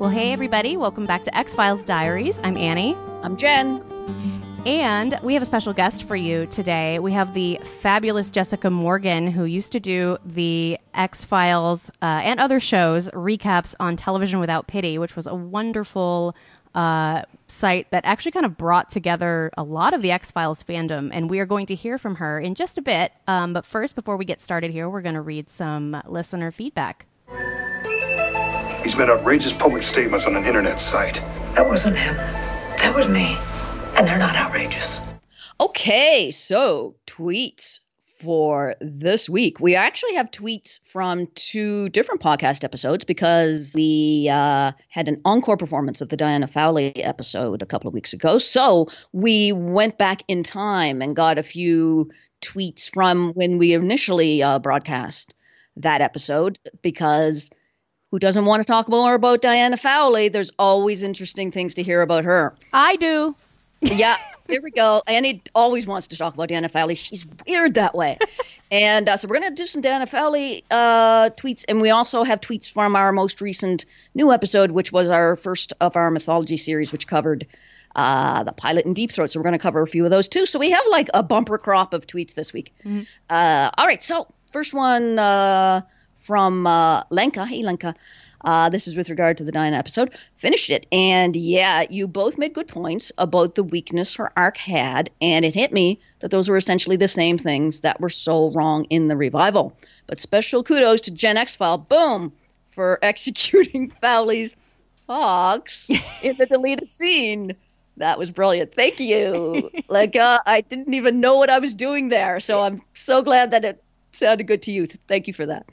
Well, hey, everybody. Welcome back to X-Files Diaries. I'm Annie. I'm Jen. And we have a special guest for you today. We have the fabulous Jessica Morgan, who used to do the X-Files and other shows recaps on Television Without Pity, which was a wonderful site that actually kind of brought together a lot of the X-Files fandom. And we are going to hear from her in just a bit. But first, before we get started here, we're going to read some listener feedback. He's made outrageous public statements on an internet site. That wasn't him. That was me. And they're not outrageous. Okay, so tweets for this week. We actually have tweets from two different podcast episodes because we had an encore performance of the Diana Fowley episode a couple of weeks ago. So we went back in time and got a few tweets from when we initially broadcast that episode, because who doesn't want to talk more about Diana Fowley? There's always interesting things to hear about her. I do. Yeah, there we go. Annie always wants to talk about Diana Fowley. She's weird that way. And so we're going to do some Diana Fowley tweets. And we also have tweets from our most recent new episode, which was our first of our mythology series, which covered the pilot in Deep Throat. So we're going to cover a few of those too. So we have like a bumper crop of tweets this week. Mm-hmm. All right. So first one from Lenka. Hey, Lenka. This is with regard to the Diana episode. Finished it. And yeah, you both made good points about the weakness her arc had. And it hit me that those were essentially the same things that were so wrong in the revival. But special kudos to Gen X-File, boom, for executing Fowley's hawks in the deleted scene. That was brilliant. Thank you. I didn't even know what I was doing there. So I'm so glad that it sounded good to you. Thank you for that.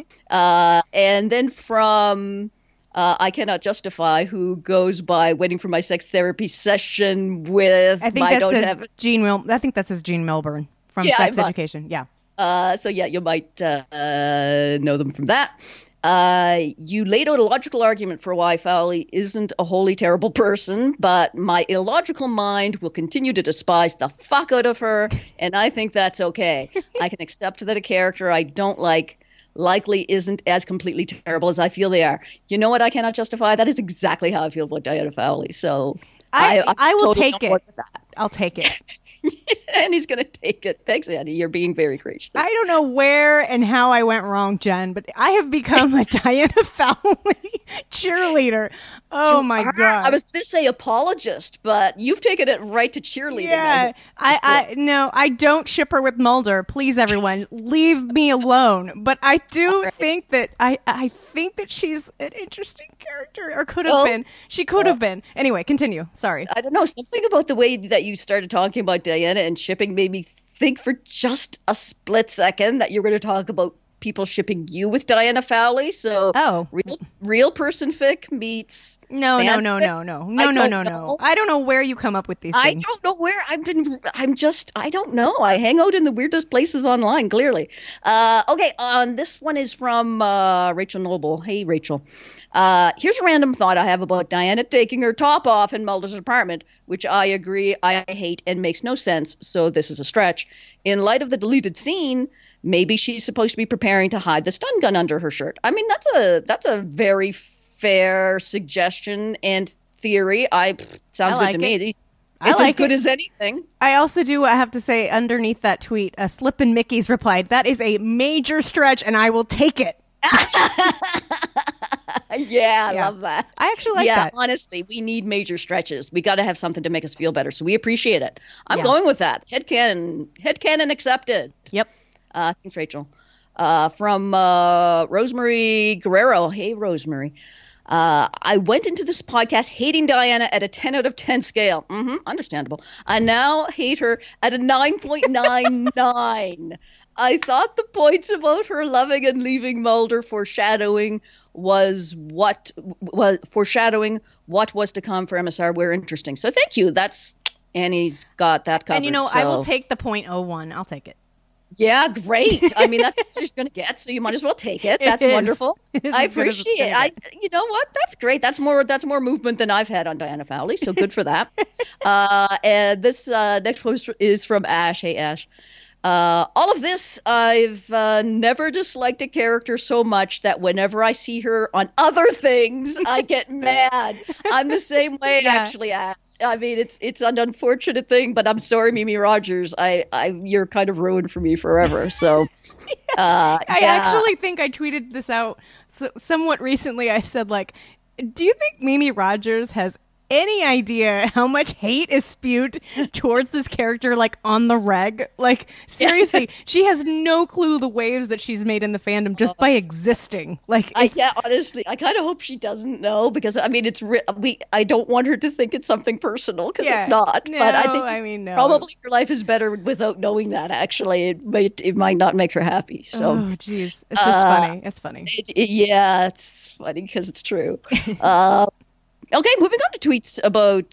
And then from I Cannot Justify, who goes by waiting for my sex therapy session with I think that says Gene Melbourne from Sex Education. Yeah. So yeah, you might know them from that. You laid out a logical argument for why Fowley isn't a wholly terrible person, but my illogical mind will continue to despise the fuck out of her, and I think that's okay. I can accept that a character I don't likely isn't as completely terrible as I feel they are. You know what I Cannot Justify? That is exactly how I feel about Diana Fowley. So I will totally take it. I'll take it. And he's going to take it. Thanks, Annie. You're being very gracious. I don't know where and how I went wrong, Jen, but I have become a Diana Fowley cheerleader. Oh, my God. I was going to say apologist, but you've taken it right to cheerleading. Yeah. No, I don't ship her with Mulder. Please, everyone, leave me alone. But I do think that I think that she's an interesting character, or could have been. She could have been. Anyway, continue. Sorry. I don't know. Something about the way that you started talking about Diana and shipping made me think for just a split second that you're going to talk about people shipping you with Diana Fowley. So real person fic meets no. I don't know where you come up with these things. I don't know where I don't know. I hang out in the weirdest places online, clearly. Okay, this one is from Rachel Noble. Hey, Rachel. Here's a random thought I have about Diana taking her top off in Mulder's apartment, which I agree I hate and makes no sense, so this is a stretch. In light of the deleted scene, maybe she's supposed to be preparing to hide the stun gun under her shirt. I mean, that's a very fair suggestion and theory. Sounds good to me. It's as good as anything. I also do have to say, underneath that tweet, Slippin' Mickey's replied, that is a major stretch, and I will take it. Yeah, I love that. I actually like that. Yeah, honestly, we need major stretches. We got to have something to make us feel better, so we appreciate it. I'm going with that. Headcanon accepted. Yep. Thanks, Rachel. From Rosemary Guerrero. Hey, Rosemary. I went into this podcast hating Diana at a 10 out of 10 scale. Understandable. I now hate her at a 9.99. I thought the points about her loving and leaving Mulder foreshadowing what was to come for MSR were interesting. So thank you. That's Annie's got that covered. And I will take the .01. I'll take it. Yeah, great. I mean, that's what she's going to get, so you might as well take it. That's wonderful. I appreciate it. You know what? That's great. That's more movement than I've had on Diana Fowley, so good for that. And this next post is from Ash. Hey, Ash. All of this, I've never disliked a character so much that whenever I see her on other things, I get mad. I'm the same way, actually, Ash. I mean, it's an unfortunate thing, but I'm sorry, Mimi Rogers. You're kind of ruined for me forever. So, I actually think I tweeted this out somewhat recently. I said, like, do you think Mimi Rogers has any idea how much hate is spewed towards this character, like, on the reg? Like, seriously, she has no clue the waves that she's made in the fandom just by existing. Like, honestly, I kind of hope she doesn't know, because I mean, I don't want her to think it's something personal, because it's not. No, but I think probably her life is better without knowing that. Actually, it might not make her happy. So, oh, jeez, it's just funny. It's funny. It's funny because it's true. Okay, moving on to tweets about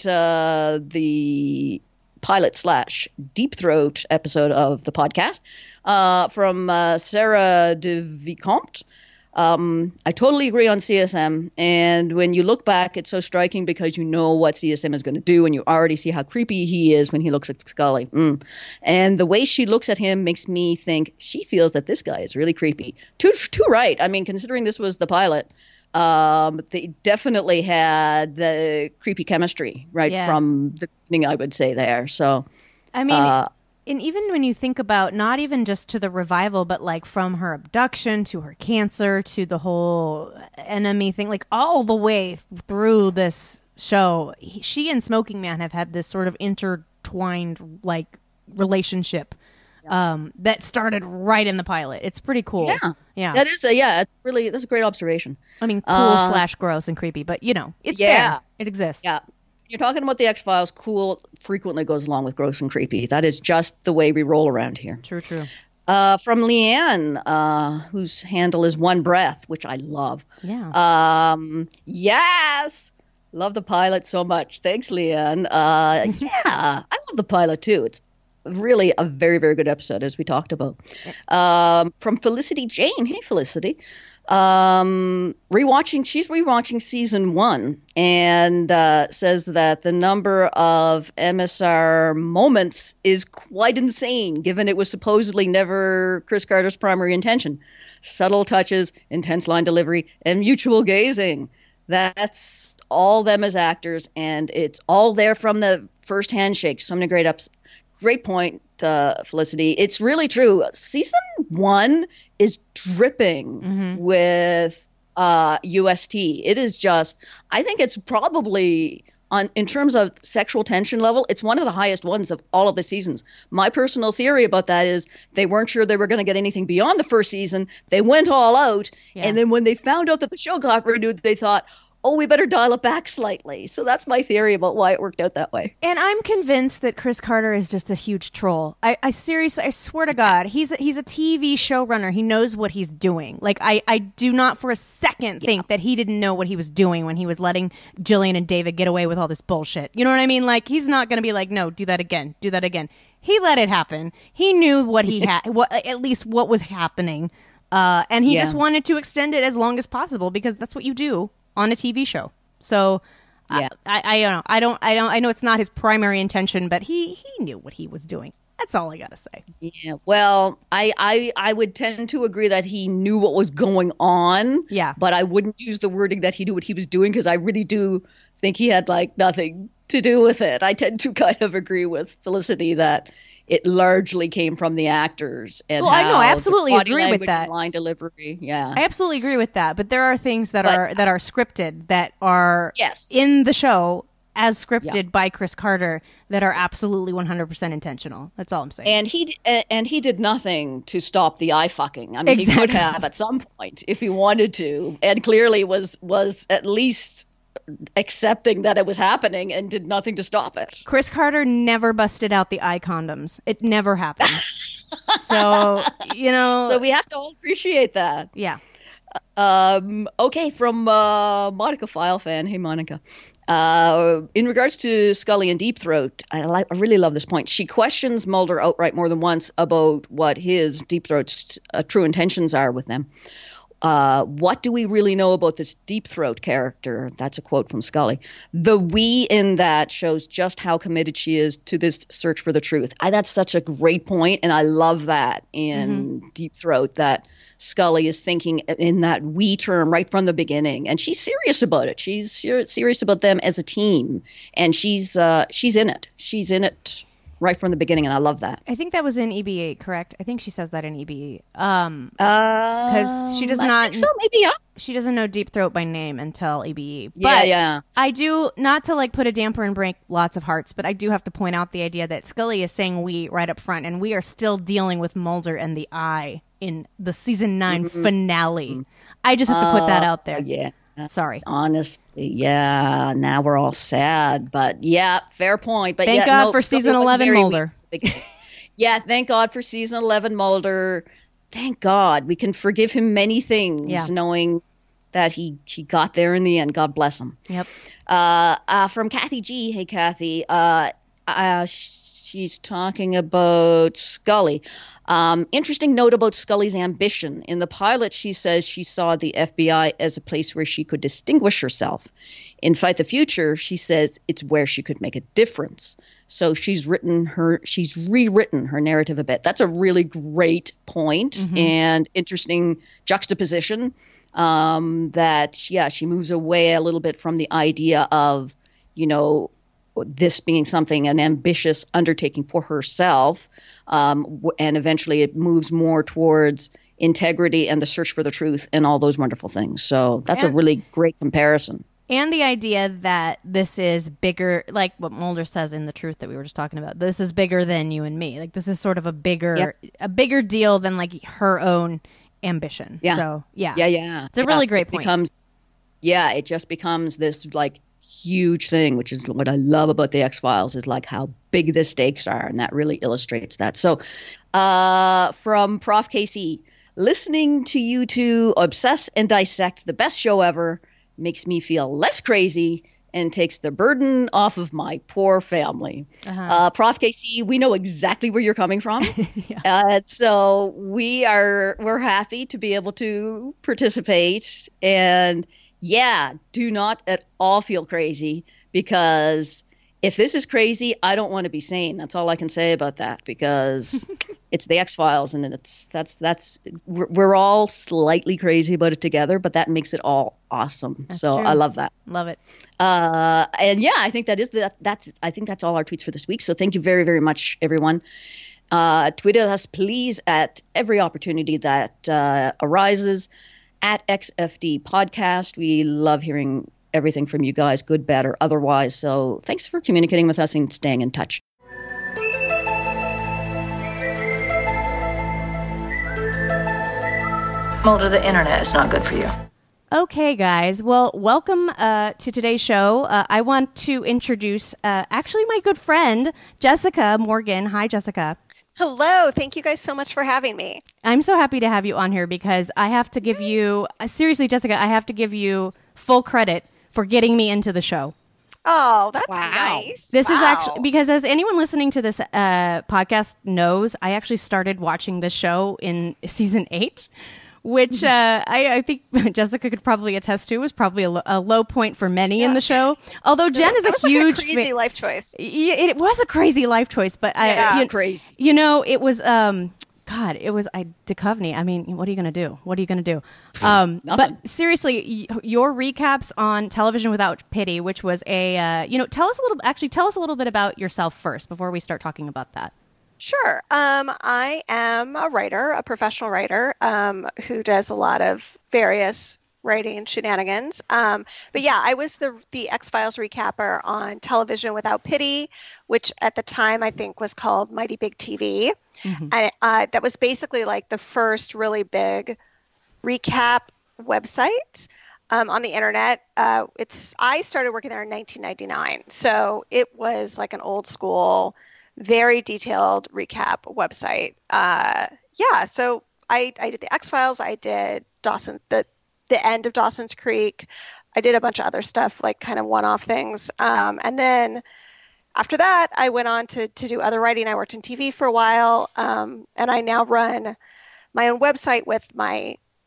the pilot / Deep Throat episode of the podcast from Sarah de Vicomte. I totally agree on CSM, and when you look back, it's so striking because you know what CSM is going to do, and you already see how creepy he is when he looks at Scully. And the way she looks at him makes me think she feels that this guy is really creepy. Too right. I mean, considering this was the pilot, they definitely had the creepy chemistry from the beginning, I would say there. So, I mean, and even when you think about not even just to the revival, but like from her abduction to her cancer to the whole enemy thing, like all the way through this show, she and Smoking Man have had this sort of intertwined like relationship. That started right in the pilot. It's pretty cool. Yeah. That's a great observation. I mean, cool / gross and creepy, but you know, it's there. It exists. Yeah. You're talking about the X-Files. Cool frequently goes along with gross and creepy. That is just the way we roll around here. True. From Leanne, whose handle is One Breath, which I love. Yeah. Yes. Love the pilot so much. Thanks, Leanne. I love the pilot too. It's really a very, very good episode, as we talked about. From Felicity Jane. Hey, Felicity. She's rewatching season 1 and says that the number of MSR moments is quite insane, given it was supposedly never Chris Carter's primary intention. Subtle touches, intense line delivery, and mutual gazing. That's all them as actors, and it's all there from the first handshake. So many great ups. Great point, Felicity. It's really true. Season 1 is dripping with UST. It is just, I think it's probably, in terms of sexual tension level, it's one of the highest ones of all of the seasons. My personal theory about that is they weren't sure they were going to get anything beyond the first season. They went all out. Yeah. And then when they found out that the show got renewed, they thought, oh, we better dial it back slightly. So that's my theory about why it worked out that way. And I'm convinced that Chris Carter is just a huge troll. I seriously, I swear to God, he's a TV showrunner. He knows what he's doing. Like, I do not for a second think that he didn't know what he was doing when he was letting Jillian and David get away with all this bullshit. You know what I mean? Like, he's not going to be like, no, do that again. He let it happen. He knew what he had, at least what was happening. And he just wanted to extend it as long as possible because that's what you do on a TV show. So I don't know. I know it's not his primary intention, but he knew what he was doing. That's all I gotta say. Yeah. Well, I would tend to agree that he knew what was going on. Yeah. But I wouldn't use the wording that he knew what he was doing, because I really do think he had like nothing to do with it. I tend to kind of agree with Felicity that it largely came from the actors. And I know, I absolutely agree with that. Line delivery, yeah. I absolutely agree with that. But there are things that are scripted that are in the show as scripted by Chris Carter that are absolutely 100% intentional. That's all I'm saying. And he did nothing to stop the eye fucking. I mean, he could have at some point if he wanted to, and clearly was at least accepting that it was happening and did nothing to stop it. Chris Carter never busted out the eye condoms. It never happened. So, So we have to all appreciate that. Yeah. Okay, from Monica File Fan. Hey, Monica. In regards to Scully and Deep Throat, I really love this point. She questions Mulder outright more than once about what his Deep Throat's true intentions are with them. What do we really know about this Deep Throat character? That's a quote from Scully. The we in that shows just how committed she is to this search for the truth. That's such a great point, and I love that in Deep Throat, that Scully is thinking in that we term right from the beginning, and she's serious about it. She's serious about them as a team, and she's in it. She's in it right from the beginning, and I love that. I think that was in EB8, correct? I think she says that in EB8. Because she does not. I think so, maybe, yeah. She doesn't know Deep Throat by name until EB8. Yeah. I do, not to like put a damper and break lots of hearts, but I do have to point out the idea that Scully is saying we right up front, and we are still dealing with Mulder and the I in the season 9 finale. I just have to put that out there. Yeah. Sorry. Honestly, yeah. Now we're all sad, but yeah, fair point. But thank God for season 11 Mulder. Yeah, thank God for season 11 Mulder. Thank God we can forgive him many things, knowing that he got there in the end. God bless him. Yep. From Kathy G. Hey, Kathy. She's talking about Scully. Interesting note about Scully's ambition. In the pilot, she says she saw the FBI as a place where she could distinguish herself. In Fight the Future, she says it's where she could make a difference. So she's rewritten her narrative a bit. That's a really great point and interesting juxtaposition. That she moves away a little bit from the idea of, this being an ambitious undertaking for herself. And eventually it moves more towards integrity and the search for the truth and all those wonderful things. So that's a really great comparison. And the idea that this is bigger, like what Mulder says in The Truth that we were just talking about, this is bigger than you and me. Like, this is sort of a bigger deal than like her own ambition. Yeah. So, yeah. It's a really great point. It just becomes this like huge thing, which is what I love about the X-Files, is like how big the stakes are, and that really illustrates that. So from Prof. Casey, listening to you two obsess and dissect the best show ever makes me feel less crazy and takes the burden off of my poor family. Prof. Casey, we know exactly where you're coming from. So we're happy to be able to participate, and do not at all feel crazy, because if this is crazy, I don't want to be sane. That's all I can say about that, because it's the X-Files, and we're all slightly crazy about it together, but that makes it all awesome. That's true. I love that. Love it. I think I think that's all our tweets for this week. So thank you very, very much, everyone. Tweet at us, please, at every opportunity that arises, at XFD Podcast. We love hearing everything from you guys, good, bad, or otherwise. So thanks for communicating with us and staying in touch. Mulder, the internet is not good for you. Okay, guys. Well, welcome to today's show. I want to introduce actually my good friend, Jessica Morgan. Hi, Jessica. Hello. Thank you guys so much for having me. I'm so happy to have you on here, because I have to give you, seriously, Jessica, I have to give you full credit for getting me into the show. Oh, that's nice. This is actually, because as anyone listening to this podcast knows, I actually started watching this show in season 8, which I think Jessica could probably attest to was probably a low point for many in the show. Although Jen is a huge crazy life choice. It was a crazy life choice, but crazy. It was Duchovny. I mean, what are you going to do? But seriously, your recaps on Television Without Pity, which was tell us a little bit about yourself first before we start talking about that. Sure. I am a writer, a professional writer, who does a lot of various writing shenanigans. But yeah, I was the X-Files recapper on Television Without Pity, which at the time I think was called Mighty Big TV. And that was basically like the first really big recap website on the internet. I started working there in 1999. So it was like an old school, very detailed recap website. So I did the X-Files. I did Dawson, the end of Dawson's Creek. I did a bunch of other stuff, like kind of one-off things. And then after that, I went on to do other writing. I worked in TV for a while. And I now run my own website with my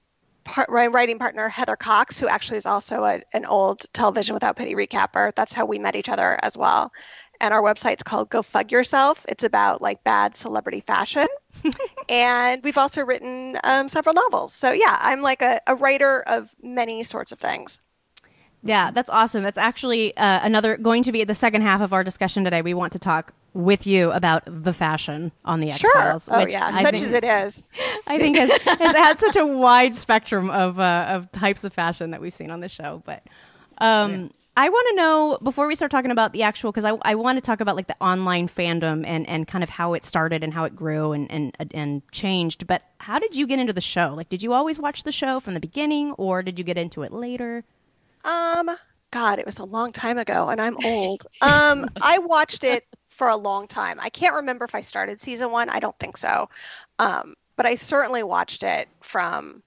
my writing partner, Heather Cox, who actually is also an old Television Without Pity recapper. That's how we met each other as well. And our website's called Go Fug Yourself. It's about like bad celebrity fashion. And we've also written several novels. So yeah, I'm like a writer of many sorts of things. Yeah, that's awesome. That's actually going to be the second half of our discussion today. We want to talk with you about the fashion on the X-Files. Sure. Oh yeah, such as it is. I think has had such a wide spectrum of types of fashion that we've seen on the show. But I want to know, before we start talking about the actual, because I want to talk about like the online fandom and kind of how it started and how it grew and changed. But how did you get into the show? Like, did you always watch the show from the beginning, or did you get into it later? God, it was a long time ago, and I'm old. I watched it for a long time. I can't remember if I started season 1. I don't think so. But I certainly watched it from...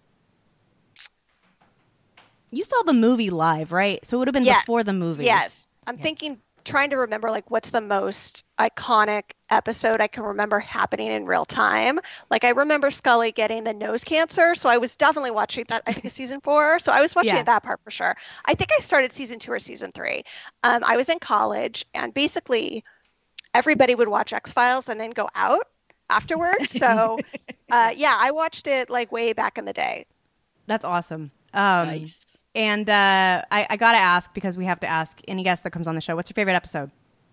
You saw the movie live, right? So it would have been before the movie. Yes. I'm trying to remember, like, what's the most iconic episode I can remember happening in real time. Like, I remember Scully getting the nose cancer, so I was definitely watching that, I think it's season 4. So I was watching that part for sure. I think I started season 2 or season 3. I was in college, and basically everybody would watch X-Files and then go out afterwards. So, I watched it, like, way back in the day. That's awesome. Nice. And I got to ask, because we have to ask any guest that comes on the show, what's your favorite episode?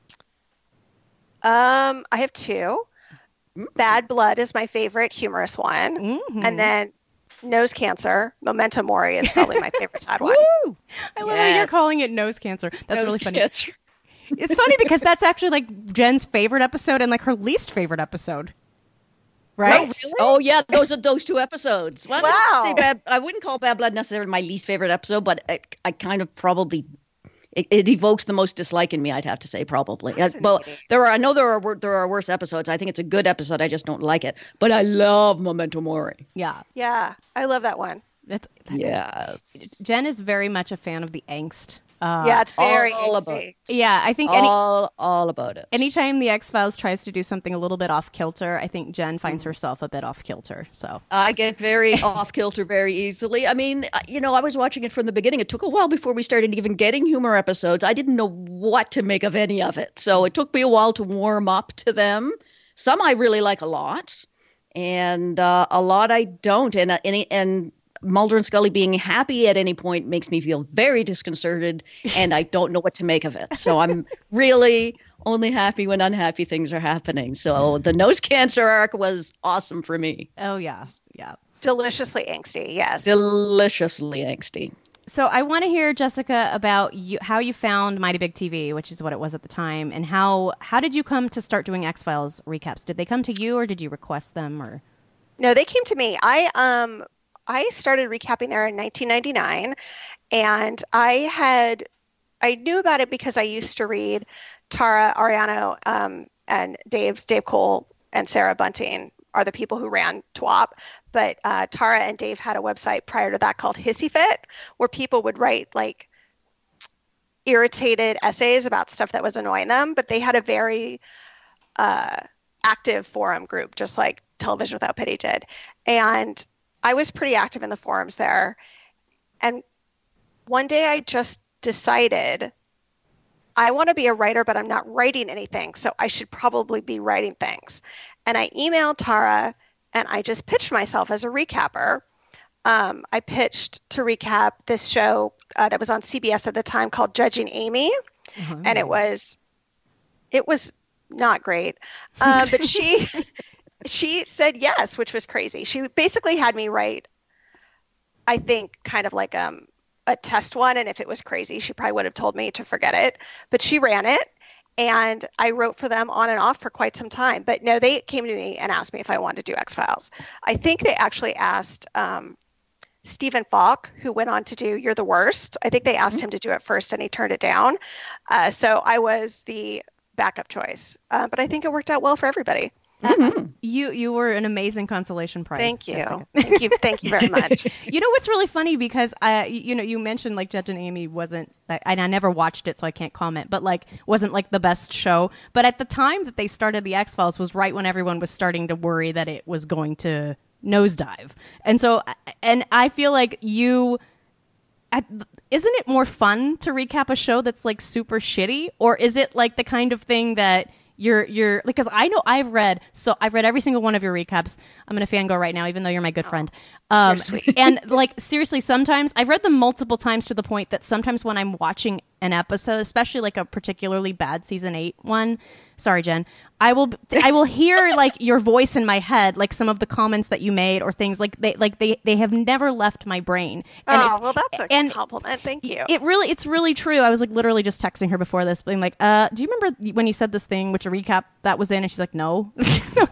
I have 2. Bad Blood is my favorite humorous one. Mm-hmm. And then Nose Cancer, Memento Mori is probably my favorite sad one. Woo! I love how you're calling it Nose Cancer. That's really funny. It's funny because that's actually like Jen's favorite episode and like her least favorite episode. Right? Oh, really? Oh, yeah, those are those 2 episodes. Well, wow. I wouldn't call Bad Blood necessarily my least favorite episode, but I kind of probably it evokes the most dislike in me. I'd have to say probably. Well, there are worse episodes. I think it's a good episode. I just don't like it. But I love Memento Mori. Yeah, I love that one. Yes. Jen is very much a fan of the angst. It's very all about it. Yeah, I think all about it. Anytime the X-Files tries to do something a little bit off kilter, I think Jen finds herself a bit off kilter. So I get very off kilter very easily. I mean, I was watching it from the beginning. It took a while before we started even getting humor episodes. I didn't know what to make of any of it, so it took me a while to warm up to them. Some I really like a lot, and a lot I don't. And Mulder and Scully being happy at any point makes me feel very disconcerted, and I don't know what to make of it. So I'm really only happy when unhappy things are happening. So the nose cancer arc was awesome for me. Oh, yeah. Deliciously angsty, yes. Deliciously angsty. So I want to hear, Jessica, about how you found Mighty Big TV, which is what it was at the time, and how did you come to start doing X-Files recaps? Did they come to you, or did you request them? Or no, they came to me. I started recapping there in 1999, and I knew about it because I used to read Tara Ariano and Dave Cole and Sarah Bunting are the people who ran TWAP, but Tara and Dave had a website prior to that called Hissy Fit, where people would write like irritated essays about stuff that was annoying them, but they had a very active forum group, just like Television Without Pity did. And I was pretty active in the forums there. And one day I just decided I want to be a writer, but I'm not writing anything. So I should probably be writing things. And I emailed Tara and I just pitched myself as a recapper. I pitched to recap this show that was on CBS at the time called Judging Amy. Uh-huh. And it was not great. But she said yes, which was crazy. She basically had me write, I think, kind of like a test one. And if it was crazy, she probably would have told me to forget it. But she ran it. And I wrote for them on and off for quite some time. But no, they came to me and asked me if I wanted to do X-Files. I think they actually asked Stephen Falk, who went on to do You're the Worst. I think they asked him to do it first and he turned it down. So I was the backup choice. But I think it worked out well for everybody. You were an amazing consolation prize. Thank you. Thank you very much. You know what's really funny, because you mentioned like Judge and Amy wasn't, and I never watched it, so I can't comment, but like wasn't like the best show. But at the time that they started the X-Files was right when everyone was starting to worry that it was going to nosedive. And so, and I feel like isn't it more fun to recap a show that's like super shitty, or is it like the kind of thing that you're because I know I've read every single one of your recaps. I'm gonna fangirl right now, even though you're my good friend. You're sweet. And like seriously, sometimes I've read them multiple times to the point that sometimes when I'm watching an episode, especially like a particularly bad season 8 one, sorry Jen, I will hear like your voice in my head, like some of the comments that you made or things like they have never left my brain. And well, that's a compliment. Thank you. It's really true. I was like literally just texting her before this, being like, do you remember when you said this thing, which a recap that was in? And she's like, no. But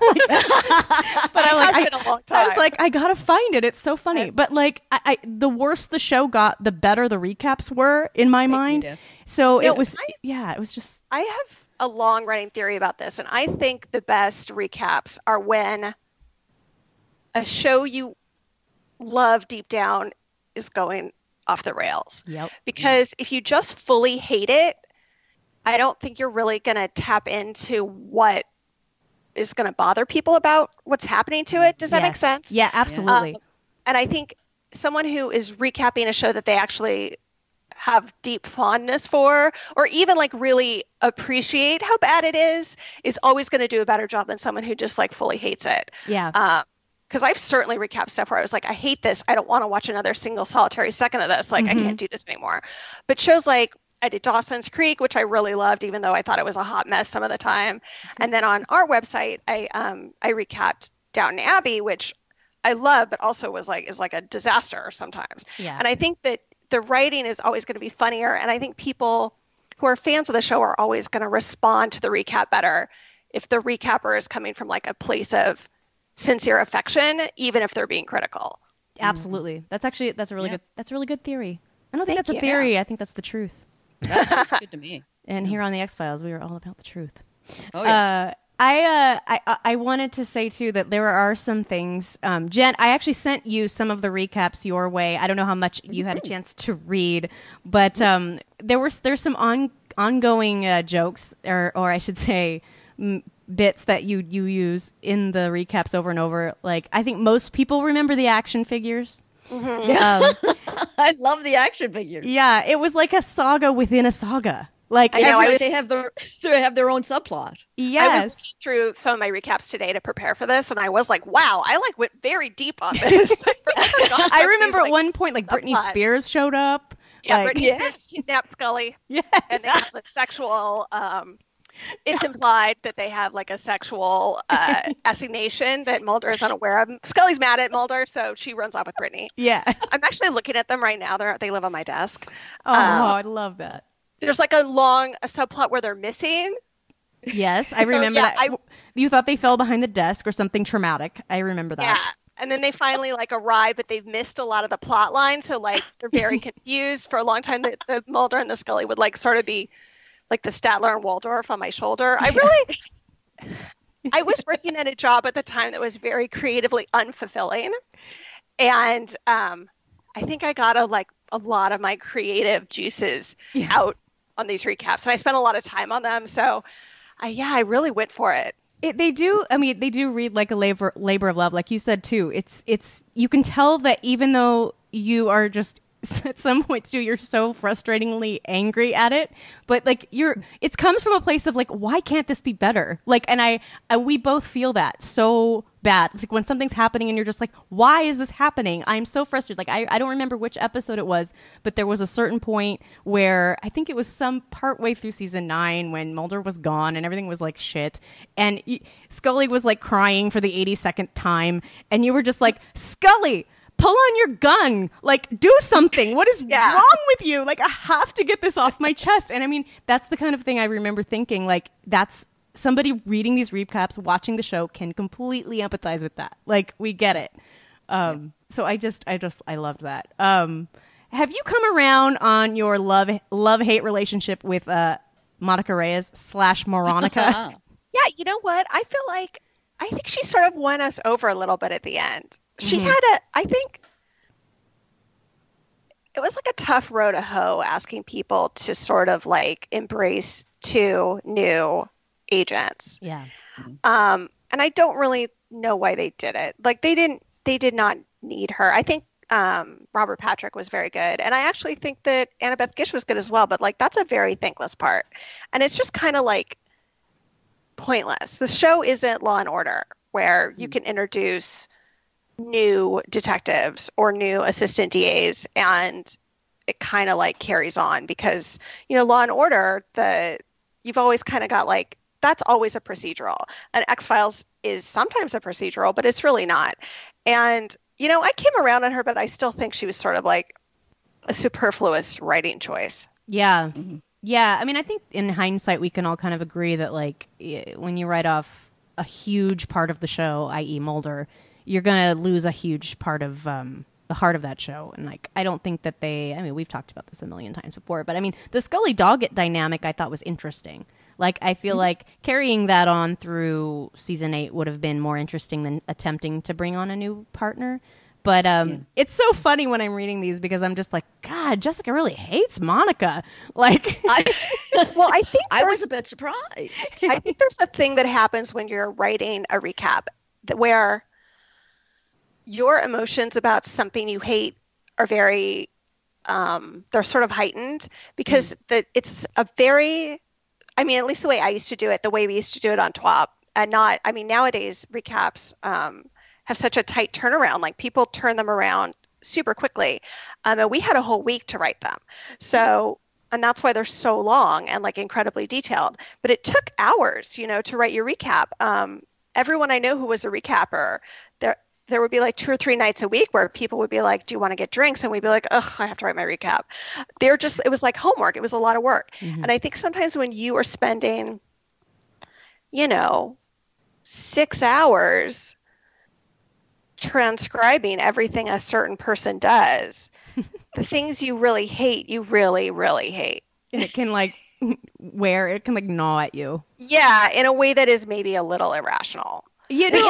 I'm like, It's been a long time. I was like, I gotta find it. It's so funny. But like, I the worse the show got, the better the recaps were in my mind. you. So No, it was just. I have a long running theory about this, and I think the best recaps are when a show you love deep down is going off the rails. Yep. Because if you just fully hate it, I don't think you're really going to tap into what is going to bother people about what's happening to it. Does that make Yes. sense? Yeah, absolutely. And I think someone who is recapping a show that they actually have deep fondness for, or even like really appreciate how bad it is always going to do a better job than someone who just like fully hates it. Yeah. Because I've certainly recapped stuff where I was like, I hate this. I don't want to watch another single solitary second of this. Like, I can't do this anymore. But shows like I did Dawson's Creek, which I really loved, even though I thought it was a hot mess some of the time. And then on our website, I recapped Downton Abbey, which I love, but also is like a disaster sometimes. Yeah. And I think that the writing is always going to be funnier. And I think people who are fans of the show are always going to respond to the recap better if the recapper is coming from like a place of sincere affection, even if they're being critical. Absolutely. That's a really good theory. I don't think Thank that's a you. theory. I think that's the truth. That's good to me. And here on the X-Files, we are all about the truth. Oh yeah. I wanted to say too that there are some things, Jen, I actually sent you some of the recaps your way. I don't know how much you had a chance to read, but there's some ongoing jokes, or I should say bits that you use in the recaps over and over. Like, I think most people remember the action figures. I love the action figures. Yeah, it was like a saga within a saga. Like, I know they have their own subplot. yes. I was looking through some of my recaps today to prepare for this, and I was like, wow, I like went very deep on this. I remember at one point, like, Britney subplot. Spears showed up. Yeah, like, Britney Spears kidnapped Scully. Yes. And they have the sexual, it's implied that they have like a sexual assignation that Mulder is unaware of. Scully's mad at Mulder, so she runs off with Britney. Yeah. I'm actually looking at them right now. They live on my desk. Oh, I love that. There's like a subplot where they're missing. Yes, I remember yeah, that. You thought they fell behind the desk or something traumatic. I remember that. Yeah. And then they finally like arrive, but they've missed a lot of the plot line. So like they're very confused. For a long time, the Mulder and the Scully would like sort of be like the Statler and Waldorf on my shoulder. I was working at a job at the time that was very creatively unfulfilling. And I think I got a lot of my creative juices out on these recaps. And I spent a lot of time on them. So I really went for it. They do read like a labor of love, like you said too. It's you can tell that even though you are just at some points too, you're so frustratingly angry at it, but like it comes from a place of like, why can't this be better? Like, and we both feel that so bad. It's like when something's happening and you're just like, why is this happening? I'm so frustrated. Like, I don't remember which episode it was, but there was a certain point where I think it was some part way through season 9 when Mulder was gone and everything was like shit. And Scully was like crying for the 82nd time. And you were just like, Scully, pull on your gun, like do something. What is wrong with you? Like, I have to get this off my chest. And I mean, that's the kind of thing I remember thinking, like, that's somebody reading these recaps, watching the show can completely empathize with that. Like, we get it. So I loved that. Have you come around on your love-hate relationship with Monica Reyes / Moronica? Yeah, you know what? I think she sort of won us over a little bit at the end. She had I think it was like a tough row to hoe asking people to sort of like embrace 2 new agents. Yeah. And I don't really know why they did it. Like, they didn't they did not need her. I think Robert Patrick was very good. And I actually think that Annabeth Gish was good as well, but like that's a very thankless part. And it's just kind of like pointless. The show isn't Law and Order where you can introduce new detectives or new assistant DAs and it kind of like carries on because, you know, Law and Order, you've always kind of got like, that's always a procedural. And X-Files is sometimes a procedural, but it's really not. And, you know, I came around on her, but I still think she was sort of like a superfluous writing choice. Yeah. Mm-hmm. Yeah. I mean, I think in hindsight, we can all kind of agree that like when you write off a huge part of the show, i.e. Mulder, you're going to lose a huge part of the heart of that show. And like, I don't think that we've talked about this a million times before, but I mean, the Scully Doggett dynamic I thought was interesting. Like, I feel like carrying that on through season 8 would have been more interesting than attempting to bring on a new partner. But it's so funny when I'm reading these because I'm just like, God, Jessica really hates Monica. Like, I think I was a bit surprised. I think there's a thing that happens when you're writing a recap where your emotions about something you hate are very, they're sort of heightened because it's a very, I mean, at least the way I used to do it, the way we used to do it on TWAP, and not, I mean, nowadays recaps have such a tight turnaround. Like people turn them around super quickly. And we had a whole week to write them. So, and that's why they're so long and like incredibly detailed. But it took hours, you know, to write your recap. Everyone I know who was a recapper, there would be like 2 or 3 nights a week where people would be like, do you want to get drinks? And we'd be like, ugh, I have to write my recap. It was like homework. It was a lot of work. Mm-hmm. And I think sometimes when you are spending, you know, 6 hours transcribing everything a certain person does, the things you really hate, you really, really hate. And it can like it can like gnaw at you. Yeah, in a way that is maybe a little irrational. You know,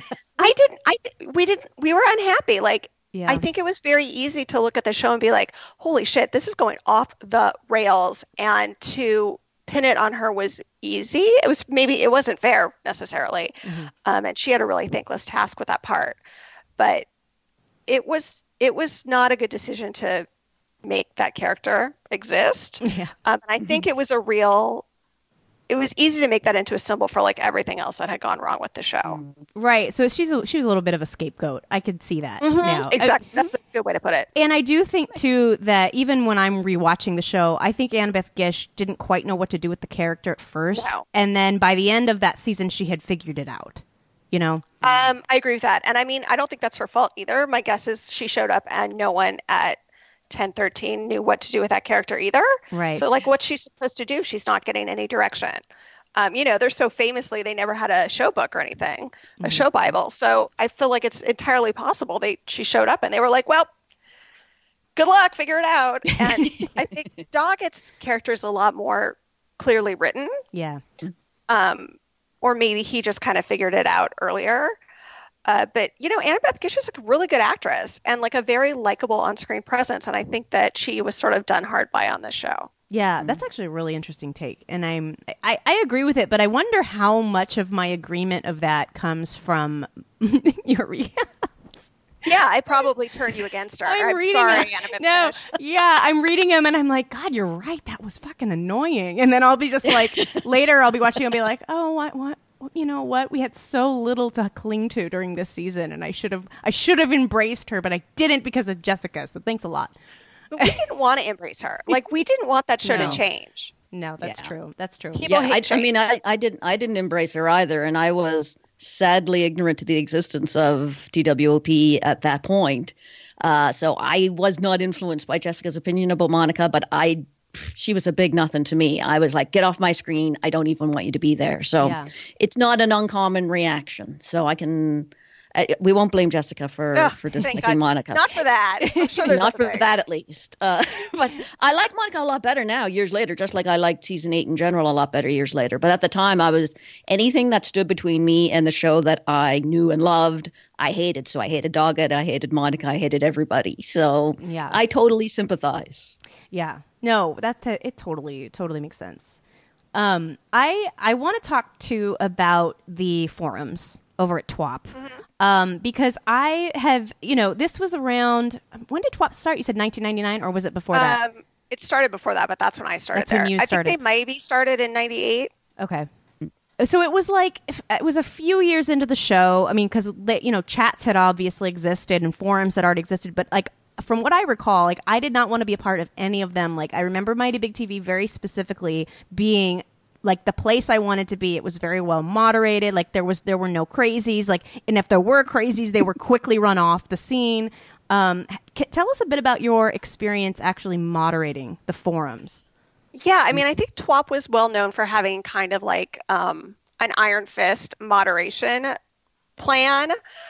we were unhappy. Like, yeah. I think it was very easy to look at the show and be like, holy shit, this is going off the rails. And to pin it on her was easy. It wasn't fair necessarily. Mm-hmm. And she had a really thankless task with that part, but it was not a good decision to make that character exist. Yeah. And I think it was it was easy to make that into a symbol for like everything else that had gone wrong with the show. Right. So she was a little bit of a scapegoat. I could see that now. Exactly. That's a good way to put it. And I do think too that even when I'm rewatching the show, I think Annabeth Gish didn't quite know what to do with the character at first. No. And then by the end of that season, she had figured it out, you know? I agree with that. And I mean, I don't think that's her fault either. My guess is she showed up and no one at 1013 knew what to do with that character either. Right. So like what's she supposed to do? She's not getting any direction. You know, they're so famously, they never had a show book or anything, a show Bible. So I feel like it's entirely possible she showed up and they were like, well, good luck, figure it out. And I think Doggett's character is a lot more clearly written. Yeah. Or maybe he just kind of figured it out earlier. But, you know, Annabeth Gish is a really good actress and like a very likable on-screen presence. And I think that she was sort of done hard by on this show. Yeah, that's actually a really interesting take. And I agree with it, but I wonder how much of my agreement of that comes from your recaps. Yeah, I probably turned you against her. I'm sorry, Annabeth Gish. Yeah, I'm reading him and I'm like, God, you're right. That was fucking annoying. And then I'll be just like, later I'll be watching and be like, oh, what? You know what? We had so little to cling to during this season, and I should have embraced her, but I didn't because of Jessica. So thanks a lot. But we didn't want to embrace her. Like we didn't want that show to change. No, that's true. That's true. I didn't embrace her either, and I was sadly ignorant to the existence of DWOP at that point. So I was not influenced by Jessica's opinion about Monica, but she was a big nothing to me. I was like, get off my screen. I don't even want you to be there. So It's not an uncommon reaction. So we won't blame Jessica for disliking Monica. Not for that. I'm sure there's not for that at least. But I like Monica a lot better now, years later, just like I liked season 8 in general a lot better years later. But at the time, anything that stood between me and the show that I knew and loved, I hated. So I hated Doggett, I hated Monica, I hated everybody. So I totally sympathize. Yeah. No, it totally makes sense. I want to talk too about the forums over at TWAP. Because I have, this was around, when did TWAP start? You said 1999, or was it before that? It started before that, but that's when I started. That's when you started. I think they maybe started in 98. Okay. So it was a few years into the show. I mean, because, chats had obviously existed and forums had already existed. But, from what I recall, I did not want to be a part of any of them. I remember Mighty Big TV very specifically being, the place I wanted to be. It was very well moderated. There were no crazies. And if there were crazies, they were quickly run off the scene. Tell us a bit about your experience actually moderating the forums. Yeah, I mean, I think TWAP was well known for having kind of an iron fist moderation plan.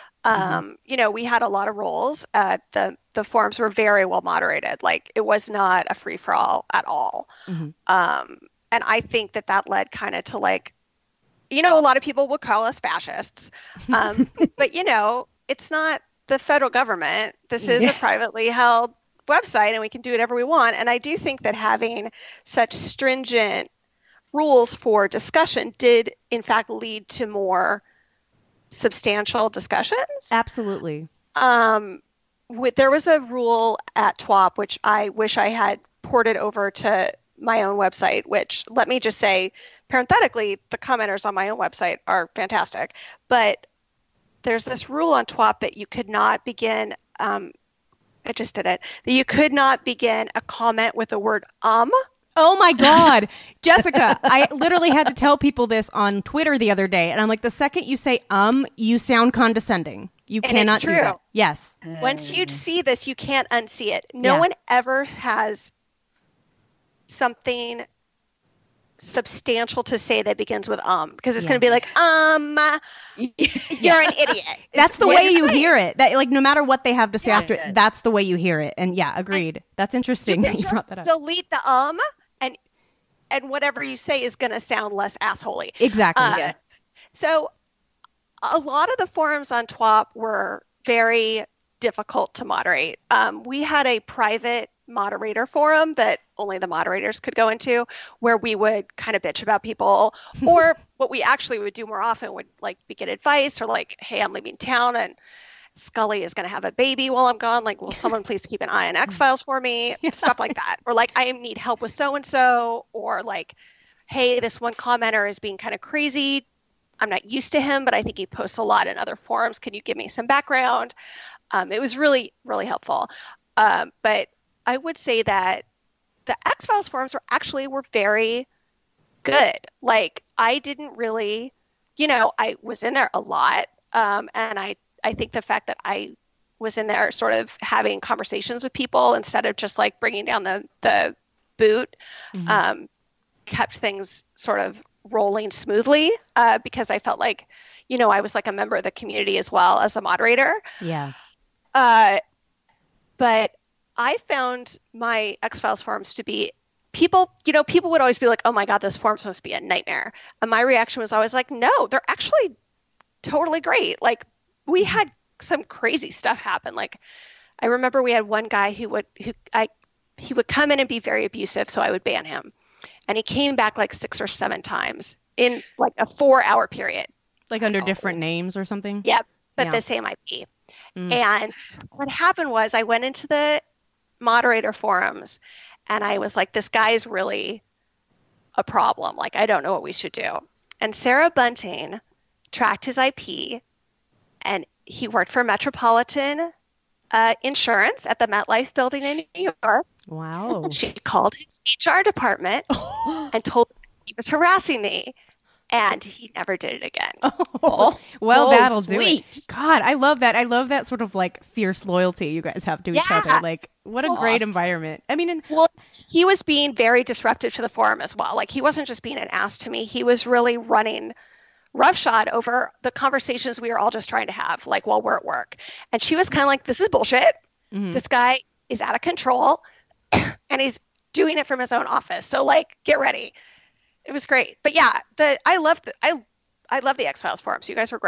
We had a lot of roles. The forums were very well moderated. It was not a free for all at all. And I think that led kind of to a lot of people would call us fascists. But it's not the federal government. This is a privately held website, and we can do whatever we want. And I do think that having such stringent rules for discussion did in fact lead to more substantial discussions. Absolutely. There was a rule at TWAP which I wish I had ported over to my own website, which, let me just say parenthetically, the commenters on my own website are fantastic, but there's this rule on TWAP that you could not begin I just did it. That you could not begin a comment with the word Oh my God. Jessica, I literally had to tell people this on Twitter the other day. And I'm like, the second you say you sound condescending. You cannot do that. Yes. Once you see this, you can't unsee it. No one ever has something substantial to say that begins with because it's going to be you're an idiot. That's the way you hear it. That no matter what they have to say after it, that's the way you hear it. And agreed. That's interesting that you brought that up. Delete the and whatever you say is going to sound less assholey. Exactly. So a lot of the forums on TWAP were very difficult to moderate. We had a private moderator forum that only the moderators could go into, where we would kind of bitch about people, or what we actually would do more often would be get advice, or hey, I'm leaving town and Scully is going to have a baby while I'm gone. Will someone please keep an eye on X-Files for me? Stuff like that. Or I need help with so-and-so, or hey, this one commenter is being kind of crazy. I'm not used to him, but I think he posts a lot in other forums. Can you give me some background? It was really, really helpful. But I would say that the X-Files forums were very good. I didn't really, I was in there a lot. And I think the fact that I was in there sort of having conversations with people instead of just bringing down the boot, kept things sort of rolling smoothly, because I felt I was a member of the community as well as a moderator. Yeah. But I found my X-Files forums to be people would always be oh my God, this forum's supposed to be a nightmare. And my reaction was always no, they're actually totally great. We had some crazy stuff happen. I remember we had one guy who would come in and be very abusive, so I would ban him. And he came back 6 or 7 times in a 4-hour period. Under different names or something? Yep, but the same IP. And what happened was I went into the moderator forums and I was this guy's really a problem. I don't know what we should do. And Sarah Bunting tracked his IP, and he worked for Metropolitan Insurance at the MetLife building in New York. Wow. She called his HR department and told him he was harassing me. And he never did it again. That'll do it. God, I love that. I love that sort of fierce loyalty you guys have to each other. What a great environment. I mean, he was being very disruptive to the forum as well. He wasn't just being an ass to me. He was really running roughshod over the conversations we were all just trying to have, while we're at work. And she was kind of this is bullshit. Mm-hmm. This guy is out of control and he's doing it from his own office. So get ready. It was great. But yeah, I love the X-Files forums. You guys were great.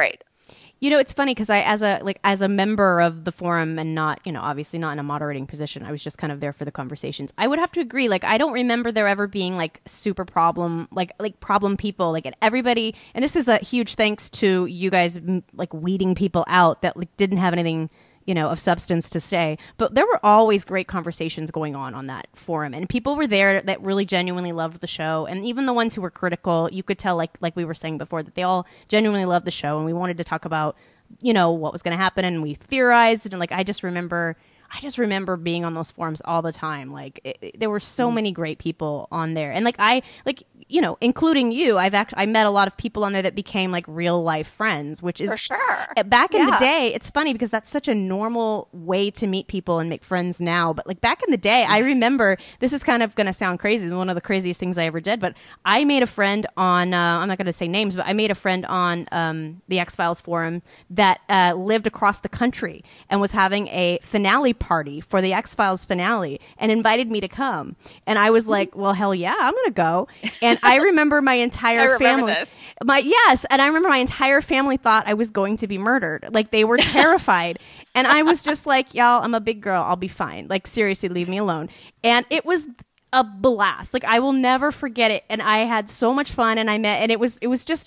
You know, it's funny because as a member of the forum and not, obviously not in a moderating position, I was just kind of there for the conversations. I would have to agree. Like, I don't remember there ever being like super problem, like problem people, like everybody. And this is a huge thanks to you guys, like weeding people out that like didn't have anything, of substance to say. But there were always great conversations going on that forum, and people were there that really genuinely loved the show. And even the ones who were critical, you could tell, like we were saying before, that they all genuinely loved the show, and we wanted to talk about, what was going to happen, and we theorized. And like, I just remember being on those forums all the time. Like, there were so many great people on there, and including you. I met a lot of people on there that became like real life friends, which is for sure. Back in the day, it's funny because that's such a normal way to meet people and make friends now. But like back in the day, I remember, this is kind of going to sound crazy, one of the craziest things I ever did, but I made a friend on, I'm not going to say names, but I made a friend on the X-Files forum that lived across the country and was having a finale party for the X-Files finale and invited me to come. And I was like, well, hell yeah, I'm going to go. And I remember my entire family. This. And I remember my entire family thought I was going to be murdered. Like, they were terrified. And I was just like, y'all, I'm a big girl. I'll be fine. Like, seriously, leave me alone. And it was a blast. Like, I will never forget it. And I had so much fun, and it was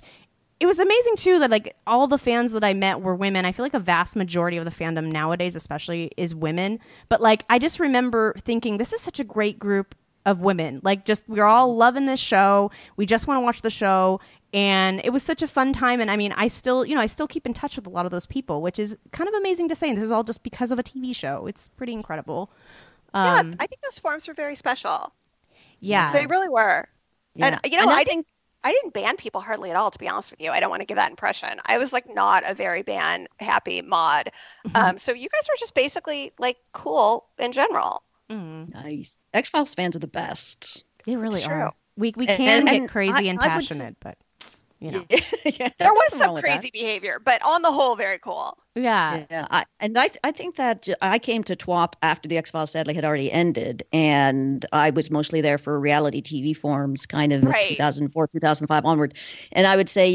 amazing too that like all the fans that I met were women. I feel like a vast majority of the fandom nowadays, especially, is women. But like, I just remember thinking, this is such a great group of women. Like, just, we're all loving this show. We just want to watch the show. And it was such a fun time. And I mean, I still keep in touch with a lot of those people, which is kind of amazing to say. And this is all just because of a TV show. It's pretty incredible. Yeah, I think those forums were very special. Yeah. They really were. Yeah. And I didn't ban people hardly at all, to be honest with you. I don't want to give that impression. I was like not a very ban happy mod. So you guys were just basically like cool in general. Nice. X-Files fans are the best. They really It's true. are. We can get crazy and I would passionate, but Yeah, There was nothing wrong some with crazy behavior, but on the whole, very cool. yeah. I think that I came to TWAP after the X-Files sadly had already ended, and I was mostly there for reality TV forums, kind of Right. 2004, 2005 onward. And I would say,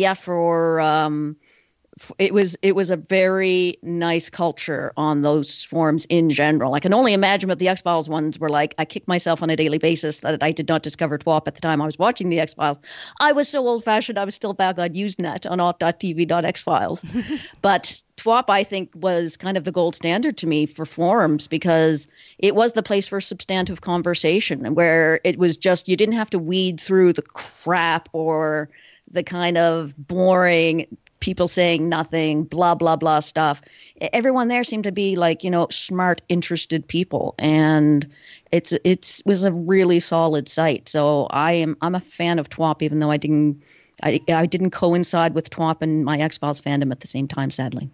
it was a very nice culture on those forums in general. I can only imagine what the X-Files ones were like. I kicked myself on a daily basis that I did not discover TWAP at the time I was watching the X-Files. I was so old-fashioned, I was still back on Usenet on alt.tv.xfiles. But TWAP, I think, was kind of the gold standard to me for forums because it was the place for substantive conversation where it was just, you didn't have to weed through the crap or the kind of boring people saying nothing, blah, blah, blah stuff. Everyone there seemed to be like, smart, interested people. And it was a really solid site. So I'm a fan of TWAP, even though I didn't coincide with TWAP and my X-Files fandom at the same time, sadly.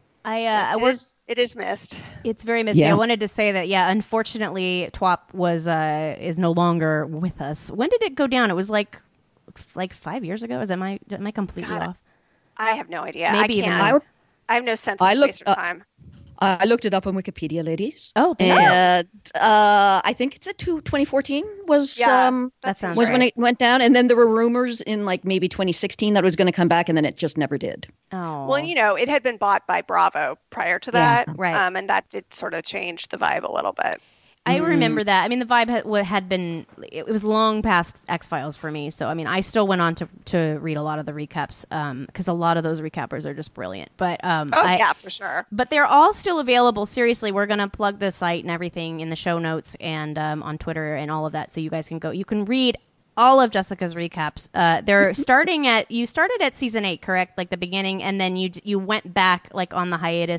It is missed. It's very misty. Yeah. I wanted to say that, unfortunately, TWAP is no longer with us. When did it go down? It was like 5 years ago. Am I completely God, off? I have no idea. Maybe even I more. I have no sense of space or time. I looked it up on Wikipedia, ladies. Oh, thank you. And I think it's 2014 was That sounds was right. when it went down, and then there were rumors in like maybe 2016 that it was going to come back, and then it just never did. Oh. Well, it had been bought by Bravo prior to that, right. And that did sort of change the vibe a little bit. I remember that. I mean, the vibe had been, it was long past X-Files for me. So, I mean, I still went on to read a lot of the recaps because a lot of those recappers are just brilliant. But yeah, for sure. But they're all still available. Seriously, we're going to plug the site and everything in the show notes and on Twitter and all of that. So you guys can go. You can read all of Jessica's recaps. They're you started at season 8, correct? Like the beginning, and then you went back like on the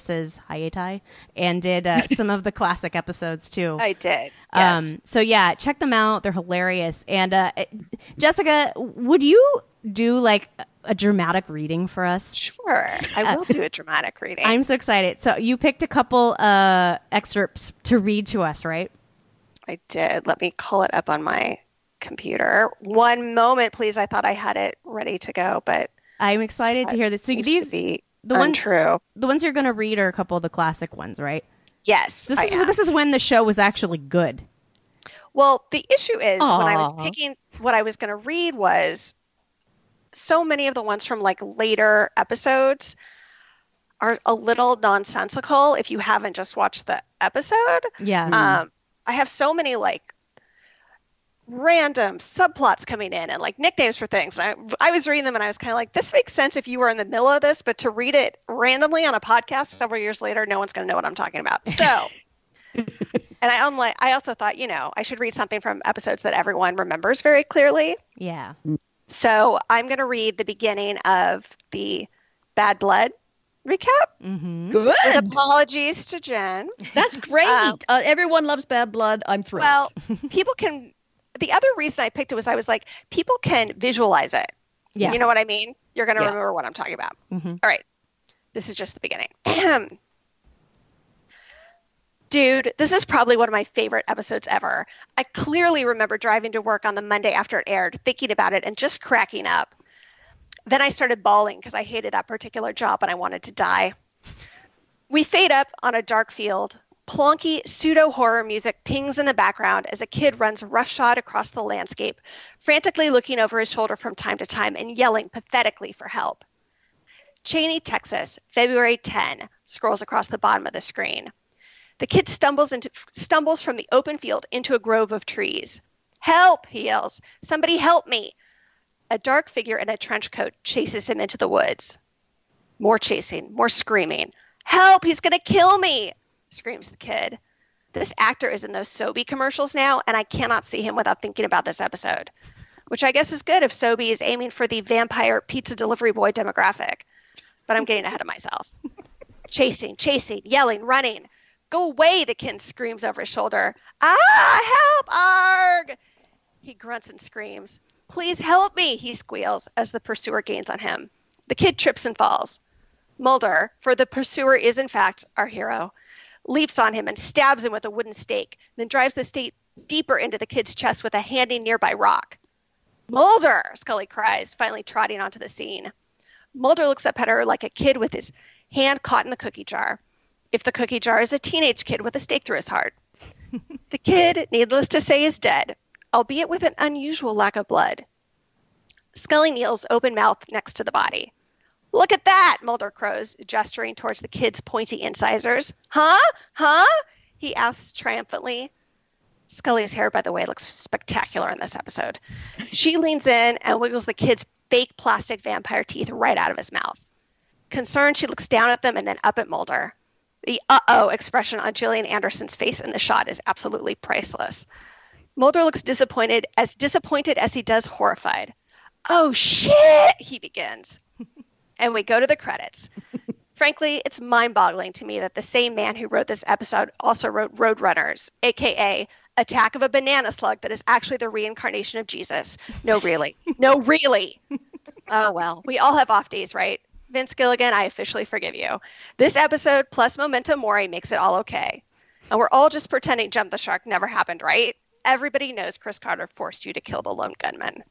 hiati and did some of the classic episodes too. I did. Yes. So yeah, check them out. They're hilarious. And Jessica, would you do like a dramatic reading for us? Sure. I will do a dramatic reading. I'm so excited. So you picked a couple excerpts to read to us, right? I did. Let me call it up on my computer. One moment, please. I thought I had it ready to go, but I'm excited to hear this. So seems these to be the untrue. The ones you're going to read are a couple of the classic ones, right? Yes. This is when the show was actually good. Well, the issue is when I was Aw. picking what I was going to read was so many of the ones from like later episodes are a little nonsensical if you haven't just watched the episode. Yeah. I have so many like random subplots coming in and like nicknames for things. And I was reading them and I was kind of like, this makes sense if you were in the middle of this, but to read it randomly on a podcast several years later, no one's going to know what I'm talking about. So, and I also thought, I should read something from episodes that everyone remembers very clearly. Yeah. So I'm going to read the beginning of the Bad Blood recap. Mm-hmm. Good. With apologies to Jen. That's great. Everyone loves Bad Blood. I'm thrilled. Well, people can. The other reason I picked it was I was like, people can visualize it. Yes. You know what I mean? You're going to Yeah. remember what I'm talking about. Mm-hmm. All right. This is just the beginning. Dude, this is probably one of my favorite episodes ever. I clearly remember driving to work on the Monday after it aired, thinking about it and just cracking up. Then I started bawling because I hated that particular job and I wanted to die. We fade up on a dark field. Plonky pseudo-horror music pings in the background as a kid runs roughshod across the landscape, frantically looking over his shoulder from time to time and yelling pathetically for help. Cheney, Texas, February 10, scrolls across the bottom of the screen. The kid stumbles from the open field into a grove of trees. "Help!" he yells. "Somebody help me!" A dark figure in a trench coat chases him into the woods. More chasing, more screaming. "Help! He's going to kill me!" screams the kid. This actor is in those Sobe commercials now, and I cannot see him without thinking about this episode, which I guess is good if Sobe is aiming for the vampire pizza delivery boy demographic. But I'm getting ahead of myself. Chasing, yelling, running. "Go away," the kid screams over his shoulder. "Ah, help, arg!" He grunts and screams. "Please help me," he squeals as the pursuer gains on him. The kid trips and falls. Mulder, for the pursuer is in fact our hero, leaps on him and stabs him with a wooden stake, then drives the stake deeper into the kid's chest with a handy nearby rock. "Mulder!" Scully cries, finally trotting onto the scene. Mulder looks up at her like a kid with his hand caught in the cookie jar. If the cookie jar is a teenage kid with a stake through his heart. The kid, needless to say, is dead, albeit with an unusual lack of blood. Scully kneels open-mouthed next to the body. "Look at that," Mulder crows, gesturing towards the kid's pointy incisors. Huh? He asks triumphantly. Scully's hair, by the way, looks spectacular in this episode. She leans in and wiggles the kid's fake plastic vampire teeth right out of his mouth. Concerned, she looks down at them and then up at Mulder. The uh-oh expression on Gillian Anderson's face in the shot is absolutely priceless. Mulder looks disappointed as he does horrified. "Oh, shit," he begins. And we go to the credits. Frankly, it's mind-boggling to me that the same man who wrote this episode also wrote Roadrunners, a.k.a. Attack of a Banana Slug that is actually the reincarnation of Jesus. No, really. Oh, well, we all have off days, right? Vince Gilligan, I officially forgive you. This episode plus Memento Mori makes it all okay. And we're all just pretending Jump the Shark never happened, right? Everybody knows Chris Carter forced you to kill the lone gunman.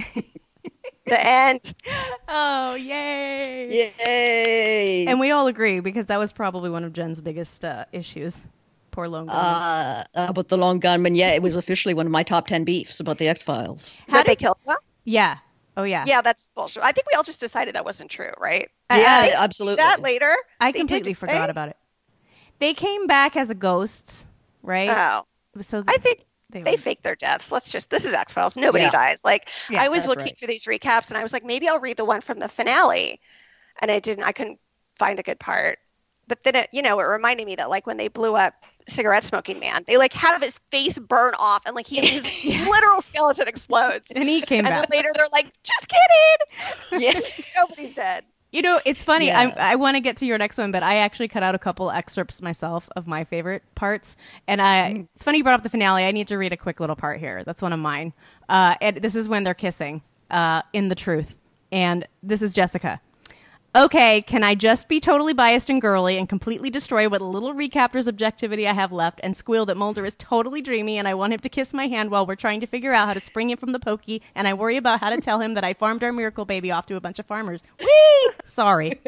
The end. Oh, yay. Yay. And we all agree because that was probably one of Jen's biggest issues. Poor lone gunman. About the lone gunman, yeah, it was officially one of my top 10 beefs about the X-Files. How did they kill them? Yeah. Oh, yeah. Yeah, that's bullshit. I think we all just decided that wasn't true, right? Yeah, absolutely. That later. I completely forgot about it. They came back as a ghosts, right? Oh. So I think they faked their deaths. This is X-Files. Nobody dies. Yeah, I was looking through these recaps and I was like, maybe I'll read the one from the finale. And I couldn't find a good part. But then it reminded me that when they blew up Cigarette Smoking Man, they have his face burn off and his literal skeleton explodes. And he came back. And then later they're like, just kidding. Yeah. Nobody's dead. It's funny. Yeah. I want to get to your next one, but I actually cut out a couple excerpts myself of my favorite parts. And it's funny you brought up the finale. I need to read a quick little part here. That's one of mine. And this is when they're kissing in The Truth. And this is Jessica. "Okay, can I just be totally biased and girly and completely destroy what little recaptor's objectivity I have left and squeal that Mulder is totally dreamy and I want him to kiss my hand while we're trying to figure out how to spring him from the pokey and I worry about how to tell him that I farmed our miracle baby off to a bunch of farmers. Whee! Sorry."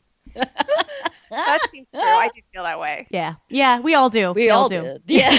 That seems true. I do feel that way. Yeah. Yeah, we all do. We all did. Yeah.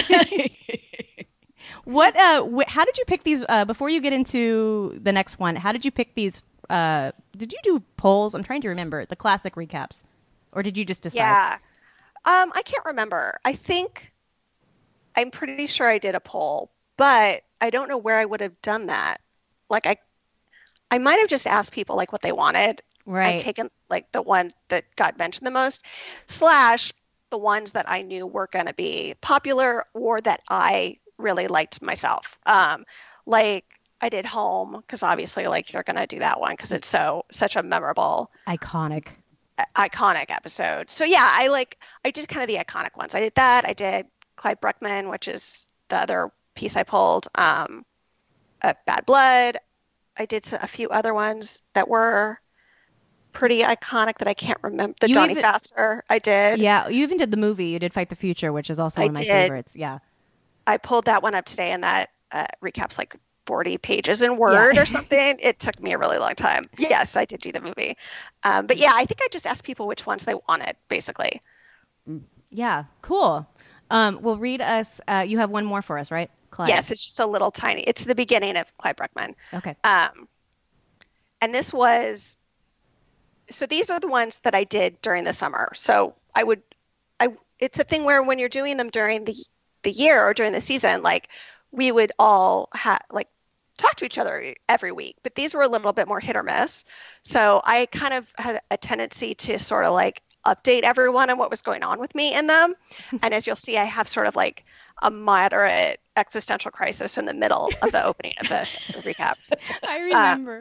What? How did you pick these? Before you get into the next one, how did you pick these? Did you do polls? I'm trying to remember the classic recaps. Or did you just decide? Yeah. I can't remember. I'm pretty sure I did a poll, but I don't know where I would have done that. Like I might have just asked people like what they wanted. Right. And taken like the one that got mentioned the most, / the ones that I knew were going to be popular or that I really liked myself. Like I did Home because obviously like you're going to do that one because it's such a memorable, iconic episode. So yeah, I did kind of the iconic ones. I did that. I did Clyde Bruckman, which is the other piece I pulled. Bad Blood. I did a few other ones that were pretty iconic that I can't remember. The Donnie Pfaster, I did. Yeah, you even did the movie. You did Fight the Future, which is also one of my favorites. Yeah. I pulled that one up today, and that recaps like 40 pages in Word or something. It took me a really long time. Yes, I did do the movie. But yeah, I think I just asked people which ones they wanted, basically. Yeah, cool. Well, read us. You have one more for us, right, Clyde? Yes, it's just a little tiny. It's the beginning of Clyde Bruckman. Okay. And this was... So these are the ones that I did during the summer. So it's a thing where when you're doing them during the year or during the season, like we would all talk to each other every week, but these were a little bit more hit or miss. So I kind of had a tendency to sort of like update everyone on what was going on with me in them. And as you'll see, I have sort of like a moderate existential crisis in the middle of the opening of this recap. I remember.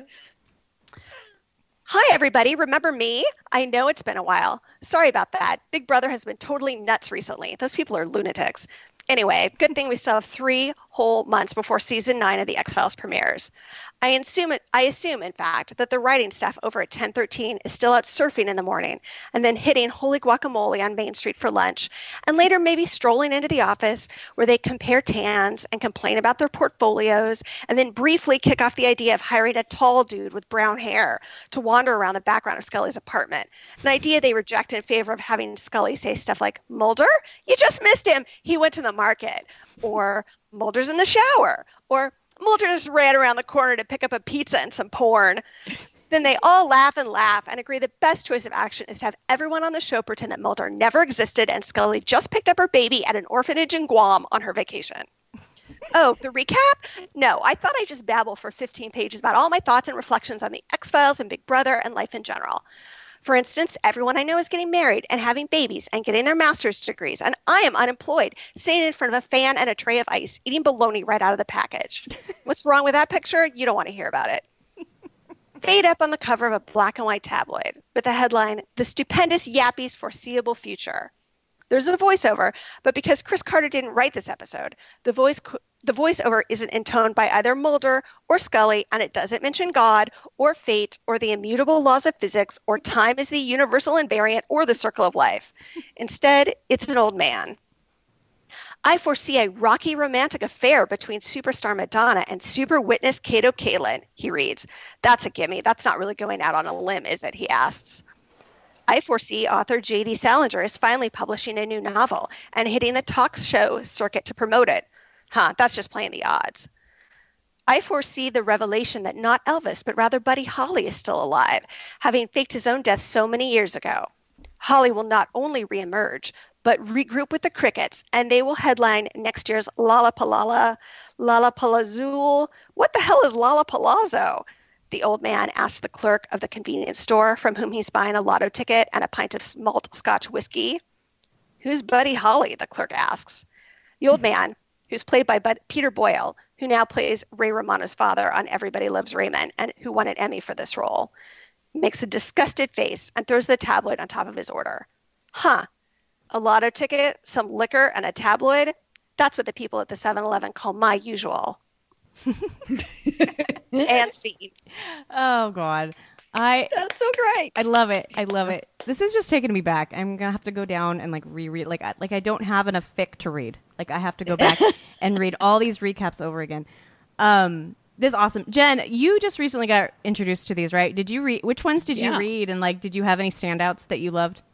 Hi, everybody. Remember me? I know it's been a while. Sorry about that. Big Brother has been totally nuts recently. Those people are lunatics. Anyway, good thing we still have 3 whole months before season 9 of The X-Files premieres. I assume, in fact, that the writing staff over at 1013 is still out surfing in the morning and then hitting Holy Guacamole on Main Street for lunch, and later maybe strolling into the office where they compare tans and complain about their portfolios, and then briefly kick off the idea of hiring a tall dude with brown hair to wander around the background of Scully's apartment, an idea they reject in favor of having Scully say stuff like, "Mulder? You just missed him. He went to the market," or "Mulder's in the shower," or "Mulder just ran around the corner to pick up a pizza and some porn." Then they all laugh and agree the best choice of action is to have everyone on the show pretend that Mulder never existed and Scully just picked up her baby at an orphanage in Guam on her vacation. Oh, the recap? No, I thought I'd just babble for 15 pages about all my thoughts and reflections on the X-Files and Big Brother and life in general. For instance, everyone I know is getting married and having babies and getting their master's degrees, and I am unemployed, sitting in front of a fan and a tray of ice, eating bologna right out of the package. What's wrong with that picture? You don't want to hear about it. Fade up on the cover of a black and white tabloid with the headline, "The Stupendous Yappy's Foreseeable Future." There's a voiceover, but because Chris Carter didn't write this episode, the voiceover isn't intoned by either Mulder or Scully, and it doesn't mention God or fate or the immutable laws of physics or time as the universal invariant or the circle of life. Instead, it's an old man. "I foresee a rocky romantic affair between superstar Madonna and super witness Kato Kaelin," he reads. "That's a gimme. That's not really going out on a limb, is it?" he asks. "I foresee author J.D. Salinger is finally publishing a new novel and hitting the talk show circuit to promote it." That's just playing the odds. "I foresee the revelation that not Elvis, but rather Buddy Holly is still alive, having faked his own death so many years ago. Holly will not only reemerge, but regroup with the Crickets, and they will headline next year's Lollapalooza. What the hell is Lollapalooza?" the old man asked the clerk of the convenience store from whom he's buying a lotto ticket and a pint of malt Scotch whiskey. "Who's Buddy Holly?" the clerk asks. The old man, who's played by Peter Boyle, who now plays Ray Romano's father on Everybody Loves Raymond and who won an Emmy for this role, makes a disgusted face and throws the tabloid on top of his order. A lotto ticket, some liquor, and a tabloid? That's what the people at the 7-Eleven call my usual. And scene. Oh, God. That's so great. I love it. I love it. This is just taking me back. I'm going to have to go down and reread. I don't have enough fic to read. I have to go back and read all these recaps over again. This is awesome. Jen, you just recently got introduced to these, right? Did you read? Which ones did you read? And did you have any standouts that you loved?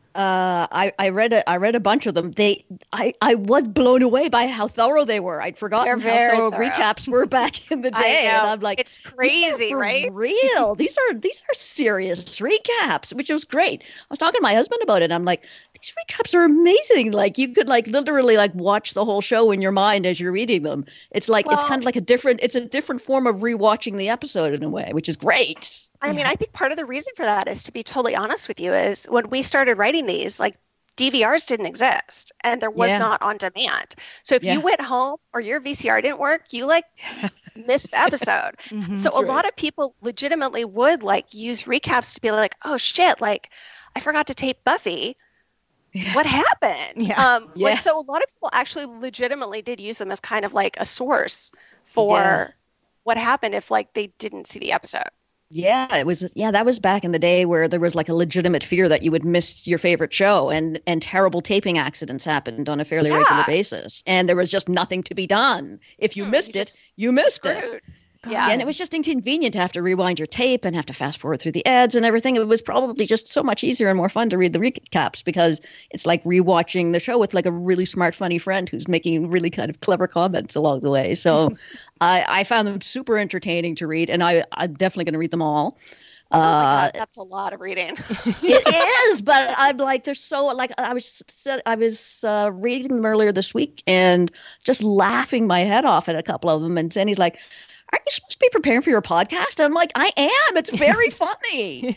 I read a bunch of them. I was blown away by how thorough they were. I'd forgotten how thorough recaps were back in the day, and I'm like, it's crazy, right? Real. These are serious recaps, which was great. I was talking to my husband about it. I'm like, these recaps are amazing. Like you could like literally like watch the whole show in your mind as you're reading them. It's like it's kind of like a different form of rewatching the episode in a way, which is great. I mean, I think part of the reason for that is, to be totally honest with you, is when we started writing these, like DVRs didn't exist and there was not on demand. So if you went home or your VCR didn't work, you like missed the episode. So a lot of people legitimately would like use recaps to be like, oh shit, like I forgot to tape Buffy. What happened? So a lot of people actually legitimately did use them as kind of like a source for what happened if like they didn't see the episode. Yeah, it was. Yeah, that was back in the day where there was like a legitimate fear that you would miss your favorite show, and terrible taping accidents happened on a fairly regular basis, and there was just nothing to be done. If you missed it, you missed it. Yeah, and it was just inconvenient to have to rewind your tape and have to fast forward through the ads and everything. It was probably just so much easier and more fun to read the recaps because it's like rewatching the show with like a really smart, funny friend who's making really kind of clever comments along the way. So I found them super entertaining to read, and I'm definitely going to read them all. Oh my God, that's a lot of reading. It is, but I'm like, they're so like I was reading them earlier this week and just laughing my head off at a couple of them. And Sandy's like, aren't you supposed to be preparing for your podcast? I'm like, I am. It's very funny.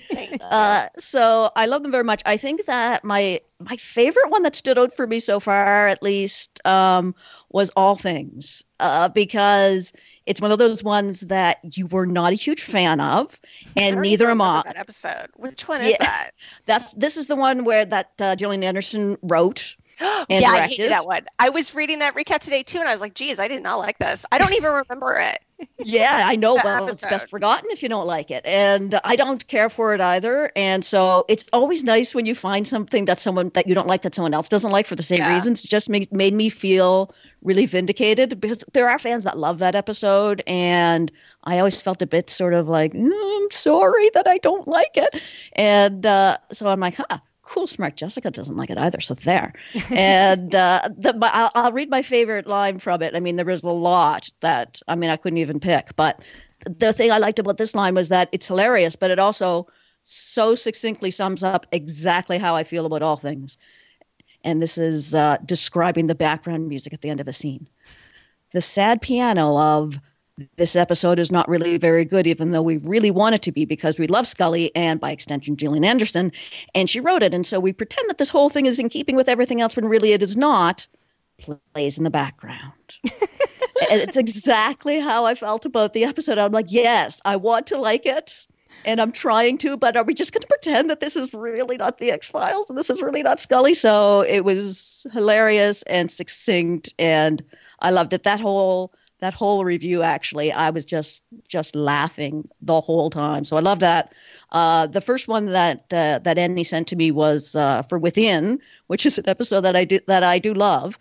So I love them very much. I think that my favorite one that stood out for me so far, at least, was All Things, because it's one of those ones that you were not a huge fan of, and neither am I. That episode. Which one is that? This is the one where that Gillian Anderson wrote. And I directed. hated that one. I was reading that recap today too, and I was like, geez, I did not like this. I don't even remember it. Yeah, I know. Well, it's best forgotten if you don't like it. And I don't care for it either. And so it's always nice when you find something that you don't like that someone else doesn't like for the same reasons. It just made me feel really vindicated because there are fans that love that episode. And I always felt a bit sort of like, I'm sorry that I don't like it. And so I'm like, cool, smart Jessica doesn't like it either, so there. And I'll read my favorite line from it. I mean, there was a lot that, I couldn't even pick. But the thing I liked about this line was that it's hilarious, but it also so succinctly sums up exactly how I feel about all things. And this is describing the background music at the end of a scene. The sad piano of this episode is not really very good, even though we really want it to be because we love Scully and, by extension, Gillian Anderson. And she wrote it. And so we pretend that this whole thing is in keeping with everything else when really it is not. Plays in the background. And it's exactly how I felt about the episode. I'm like, yes, I want to like it. And I'm trying to, but are we just going to pretend that this is really not the X-Files and this is really not Scully? So it was hilarious and succinct, and I loved it. That whole review, actually, I was just laughing the whole time. So I love that. The first one that Annie sent to me was for Within, which is an episode that I do love.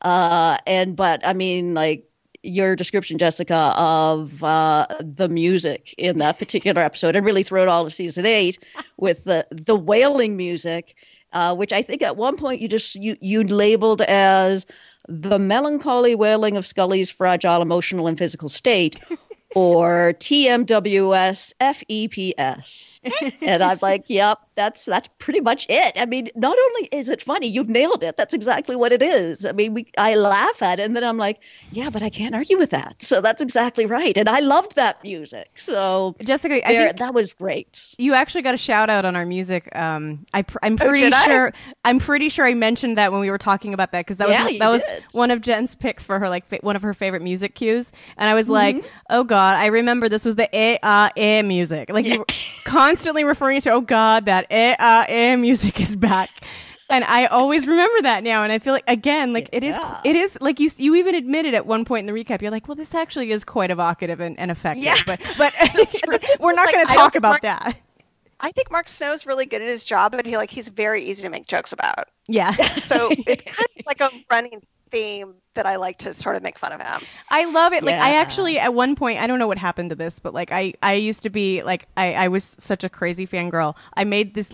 But I mean, like your description, Jessica, of the music in that particular episode, and really throughout all of season 8 with the wailing music, which I think at one point you labeled as the melancholy wailing of Scully's fragile emotional and physical state, or TMWS FEPS. And I'm like, yep, that's pretty much it. I mean, not only is it funny, you've nailed it. That's exactly what it is. I mean, I laugh at it, and then I'm like, yeah, but I can't argue with that. So that's exactly right. And I loved that music. So Jessica, I think that was great. You actually got a shout out on our music. I'm pretty sure I mentioned that when we were talking about that, because that was one of Jen's picks for her, like one of her favorite music cues. And I was like, oh God, I remember this was the music. Like you were constantly referring to, oh God, that music is back. And I always remember that now. And I feel like, again, like it is like you even admitted at one point in the recap, you're like, well, this actually is quite evocative and effective. Yeah. But we're not going to talk about that. I think Mark Snow's really good at his job, but he's very easy to make jokes about. Yeah. So it's kind of like a running theme that I like to sort of make fun of him. I love it. Like I actually, at one point, I don't know what happened to this, but like I used to be like, I was such a crazy fangirl. I made this like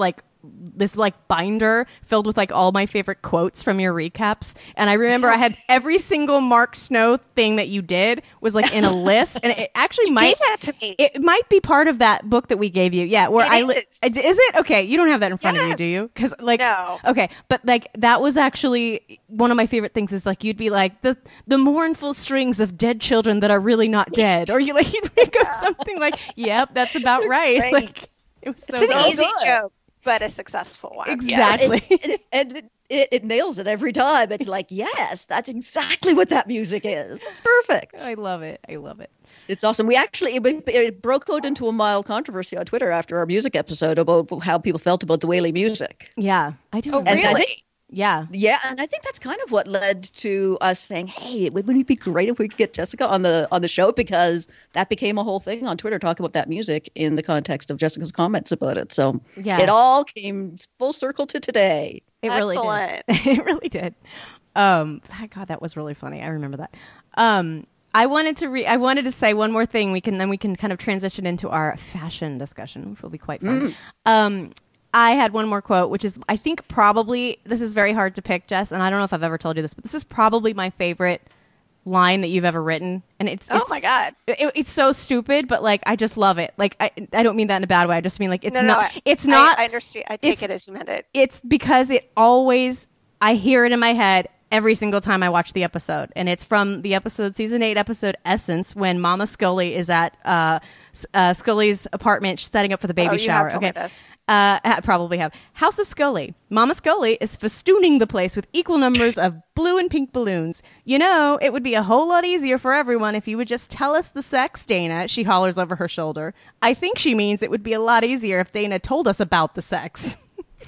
like binder filled with like all my favorite quotes from your recaps. And I remember I had every single Mark Snow thing that you did was like in a list, and it actually might gave that to me. It might be part of that book that we gave you. Yeah, where is it? Okay, you don't have that in front of you, do you? Because like no. Okay, but like that was actually one of my favorite things. Is like you'd be like the mournful strings of dead children that are really not dead, or you'd make up something like, "Yep, that's about right." Like it was so it's an easy good. joke, but a successful one. Exactly. It nails it every time. It's like, yes, that's exactly what that music is. It's perfect. I love it. I love it. It's awesome. We actually it broke out into a mild controversy on Twitter after our music episode about how people felt about the Whaley music. Yeah, I do. Oh, remember. really? Yeah. Yeah, and I think that's kind of what led to us saying, "Hey, wouldn't it be great if we could get Jessica on the show?" Because that became a whole thing on Twitter, talking about that music in the context of Jessica's comments about it. So yeah, it all came full circle to today. It really Excellent. did. It really did. God, that was really funny. I remember that. I wanted to say one more thing. We can kind of transition into our fashion discussion, which will be quite fun. I had one more quote, which is, I think probably, this is very hard to pick, Jess, and I don't know if I've ever told you this, but this is probably my favorite line that you've ever written. And it's Oh my God. It's so stupid, but like, I just love it. Like, I don't mean that in a bad way. I just mean like, it's No, not, no, it's not, I understand. I take it as you meant it. it's because it always, I hear it in my head every single time I watch the episode. And it's from the season 8 episode Essence, when Mama Scully is at Scully's apartment setting up for the baby you shower. have told me Okay. this. I probably have. House of Scully. Mama Scully is festooning the place with equal numbers of blue and pink balloons. You know, it would be a whole lot easier for everyone if you would just tell us the sex, Dana, she hollers over her shoulder. I think she means it would be a lot easier if Dana told us about the sex.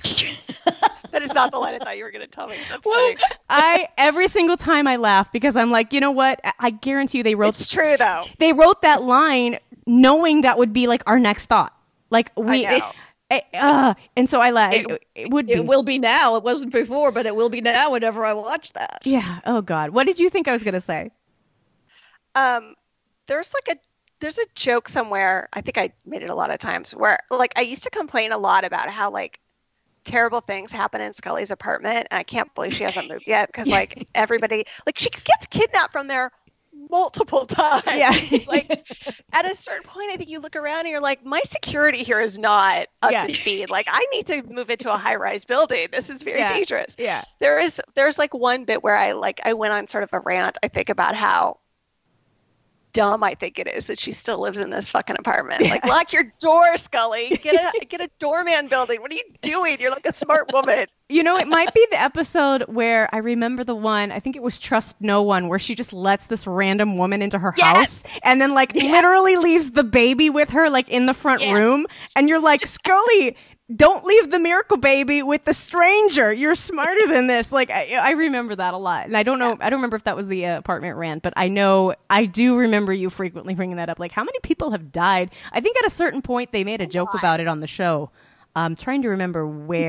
That is not the line I thought you were going to tell me. That's Well, funny. every single time I laugh because I'm like, you know what? I guarantee you they wrote It's true, though. They wrote that line knowing that would be like our next thought. Like I know. And so I laugh. It would be. It will be now. It wasn't before, but it will be now whenever I watch that. Yeah. Oh God. What did you think I was going to say? There's a joke somewhere. I think I made it a lot of times where like I used to complain a lot about how like terrible things happen in Scully's apartment. And I can't believe she hasn't moved yet because like everybody like she gets kidnapped from there multiple times. Yeah. Like at a certain point, I think you look around and you're like, my security here is not up to speed. Like I need to move into a high-rise building. This is very dangerous. Yeah. There's like one bit where I went on sort of a rant, I think, about how dumb I think it is that she still lives in this fucking apartment. Like, lock your door, Scully. Get a doorman building. What are you doing? You're like a smart woman. You know, it might be the episode where I remember the one, I think it was Trust No One, where she just lets this random woman into her house and then like literally leaves the baby with her like in the front room. And you're like, Scully, don't leave the miracle baby with the stranger. You're smarter than this. Like, I remember that a lot. And I don't know, I don't remember if that was the apartment rant, but I know, I do remember you frequently bringing that up. Like, how many people have died? I think at a certain point they made a joke about it on the show. I'm trying to remember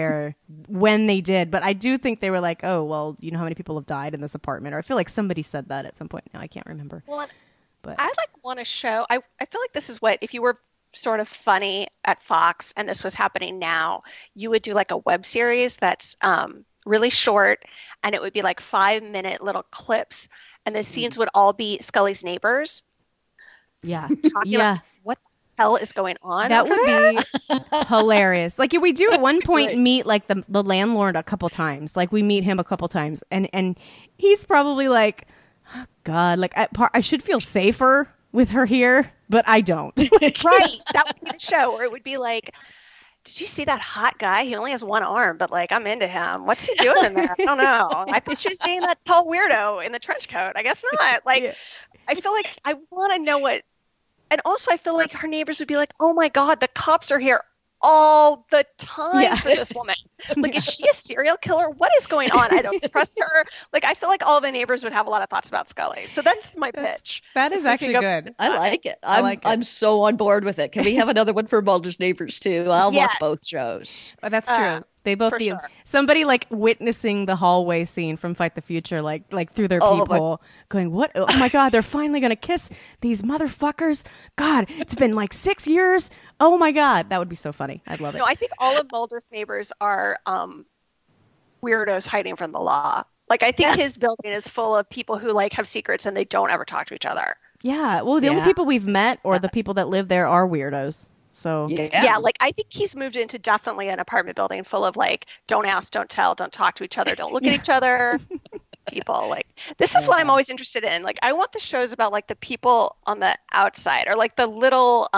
when they did, but I do think they were like, oh, well, you know how many people have died in this apartment? Or I feel like somebody said that at some point. Now I can't remember. Well, but I want to show, I feel like this is what, if you were sort of funny at Fox and this was happening now, you would do like a web series that's really short, and it would be like 5-minute little clips, and the scenes would all be Scully's neighbors. Yeah. Talking about what the hell is going on. That would there? be hilarious. Like, we do at one point meet like the landlord a couple times. Like, we meet him a couple times, and he's probably like, oh, God, like I should feel safer with her here, but I don't. Right. That would be the show where it would be like, did you see that hot guy? He only has one arm, but like, I'm into him. What's he doing in there? I don't know. I think she's dating that tall weirdo in the trench coat. I guess not. Like, I feel like I want to know what, and also I feel like her neighbors would be like, oh my God, the cops are here all the time for this woman. Like, is she a serial killer? What is going on? I don't trust her. Like, I feel like all the neighbors would have a lot of thoughts about Scully. So that's my pitch. That is actually good. I like it. I'm so on board with it. Can we have another one for Mulder's Neighbors too? I'll watch both shows. Oh, that's true. They both For be sure. somebody like witnessing the hallway scene from Fight the Future, like through their Oh, peephole, going, "What? Oh my God, they're finally gonna kiss these motherfuckers! God, it's been like 6 years. Oh my God, that would be so funny. I'd love it." No, I think all of Mulder's neighbors are weirdos hiding from the law. Like, I think his building is full of people who like have secrets and they don't ever talk to each other. Yeah. Well, the only people we've met or the people that live there are weirdos. So Yeah, like I think he's moved into definitely an apartment building full of like don't ask, don't tell, don't talk to each other, don't look at each other people. Like this is what I'm always interested in. Like I want the shows about like the people on the outside or like the little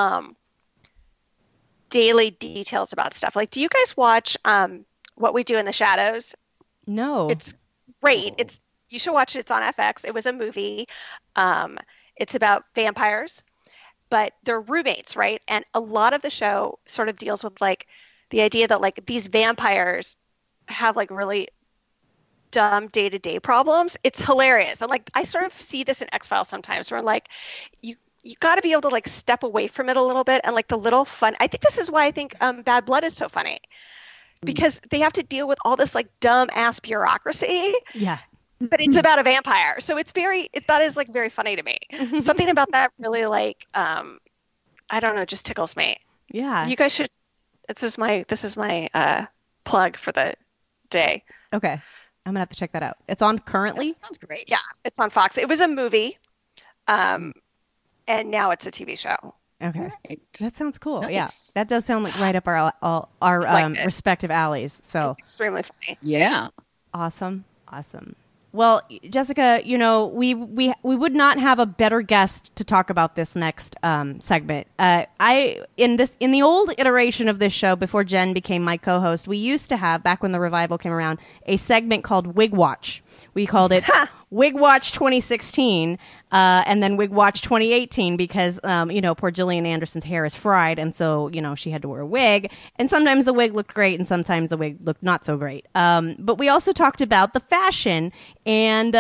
daily details about stuff. Like do you guys watch What We Do in the Shadows? no. It's great. You should watch it. It's on FX. It was a movie. It's about vampires, but they're roommates, right? And a lot of the show sort of deals with like the idea that like these vampires have like really dumb day-to-day problems. It's hilarious. And like I sort of see this in X-Files sometimes where like you got to be able to like step away from it a little bit and like the little fun. I think this is why I think Bad Blood is so funny. Because they have to deal with all this like dumb ass bureaucracy. Yeah. But it's about a vampire. So that is like very funny to me. Something about that really like I don't know, just tickles me. Yeah. You guys should this is my plug for the day. Okay. I'm gonna have to check that out. It's on currently. That sounds great. Yeah, it's on Fox. It was a movie. And now it's a TV show. Okay. Right. That sounds cool. Nice. Yeah. That does sound like right up our Like it. respective alleys. So It's extremely funny. Yeah. awesome. Well, Jessica, you know, we would not have a better guest to talk about this next segment. In the old iteration of this show before Jen became my co-host, we used to have, back when the revival came around, a segment called Wig Watch. We called it Wig Watch 2016 and then Wig Watch 2018 because, poor Gillian Anderson's hair is fried. And so, she had to wear a wig. And sometimes the wig looked great and sometimes the wig looked not so great. But we also talked about the fashion and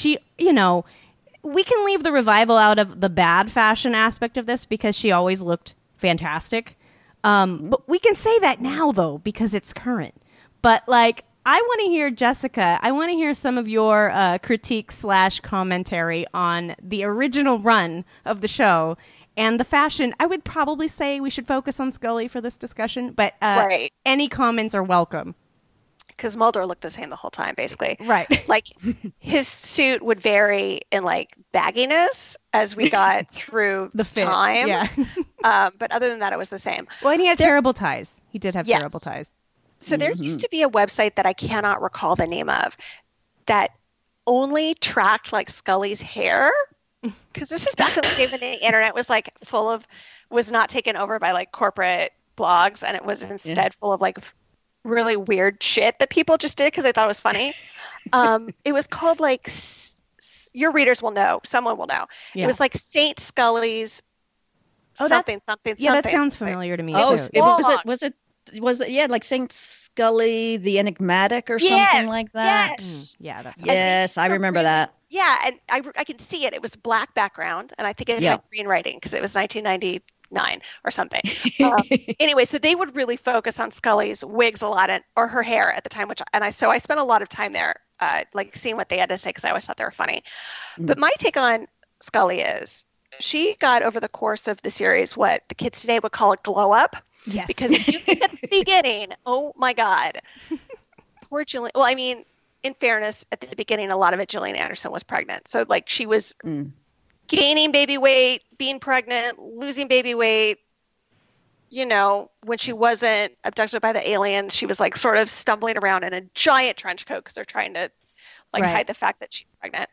we can leave the revival out of the bad fashion aspect of this because she always looked fantastic. But we can say that now, though, because it's current. But, I want to hear, Jessica, I want to hear some of your critique / commentary on the original run of the show and the fashion. I would probably say we should focus on Scully for this discussion, but Right. any comments are welcome. Because Mulder looked the same the whole time, basically. Right. Like his suit would vary in like bagginess as we got through The fit. time. Yeah. But other than that, it was the same. Well, and he had terrible ties. He did have Yes. terrible ties. So there used to be a website that I cannot recall the name of that only tracked like Scully's hair. Because this is back in the day when the internet was like was not taken over by like corporate blogs, and it was instead full of like really weird shit that people just did because they thought it was funny. It was called like your readers will know, someone will know. Yeah. It was like Saint Scully's something. Yeah, that sounds familiar to me. Oh, too. was it like Saint Scully the Enigmatic or Yes, something like that? yes. Yeah, that's Yes, I remember that. Yeah, and I can see it. It was black background, and I think it had green writing because it was 1999 or something. Anyway, so they would really focus on Scully's wigs a lot, or her hair at the time, so I spent a lot of time there, like seeing what they had to say because I always thought they were funny. But my take on Scully is she got over the course of the series what the kids today would call a glow up. Yes. Because if you think at the beginning, oh my God, poor Gillian. Well, I mean, in fairness, at the beginning, a lot of it, Gillian Anderson was pregnant. So, like, she was gaining baby weight, being pregnant, losing baby weight. When she wasn't abducted by the aliens, she was, like, sort of stumbling around in a giant trench coat because they're trying to, hide the fact that she's pregnant.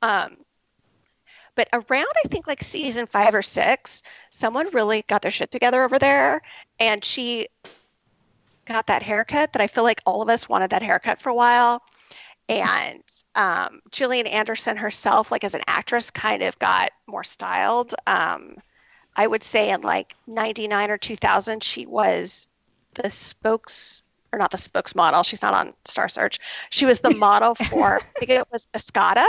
But around, I think, like, season 5 or 6, someone really got their shit together over there. And she got that haircut that I feel like all of us wanted that haircut for a while. And Gillian Anderson herself, like as an actress, kind of got more styled. I would say in like 99 or 2000, she was the not the spokesmodel. She's not on Star Search. She was the model for, I think it was Escada.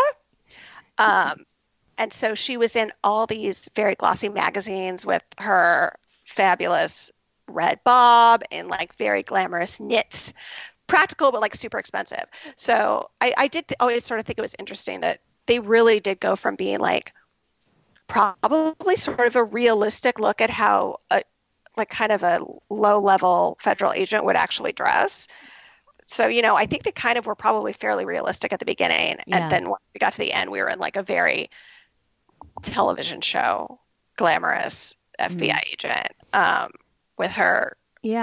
And so she was in all these very glossy magazines with her fabulous red bob and like very glamorous knits practical, but like super expensive. So I did always sort of think it was interesting that they really did go from being like probably sort of a realistic look at how like kind of a low level federal agent would actually dress. So, I think they kind of were probably fairly realistic at the beginning. Yeah. And then once we got to the end, we were in like a very television show, glamorous FBI agent with her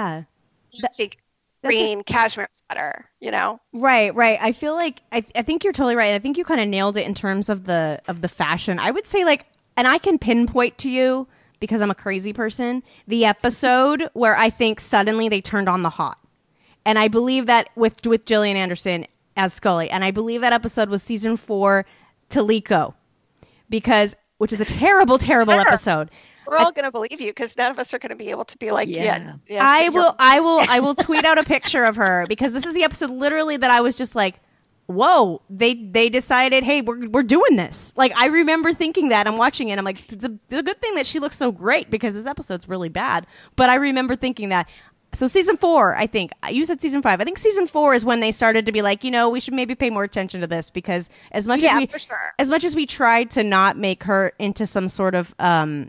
green cashmere sweater, Right. I feel like I think you're totally right. I think you kind of nailed it in terms of the fashion. I would say like, and I can pinpoint to you because I'm a crazy person, the episode where I think suddenly they turned on the hot. And I believe that with Gillian Anderson as Scully, and I believe that episode was season 4, Toliko, which is a terrible, terrible episode. We're all going to believe you because none of us are going to be able to be like, yeah. I will tweet out a picture of her because this is the episode literally that I was just like, whoa, they decided, hey, we're doing this. Like, I remember thinking that. I'm watching it. I'm like, it's a good thing that she looks so great because this episode's really bad. But I remember thinking that. So season 4, I think. You said season 5. I think season 4 is when they started to be like, we should maybe pay more attention to this because as much as we tried to not make her into some sort of, I'm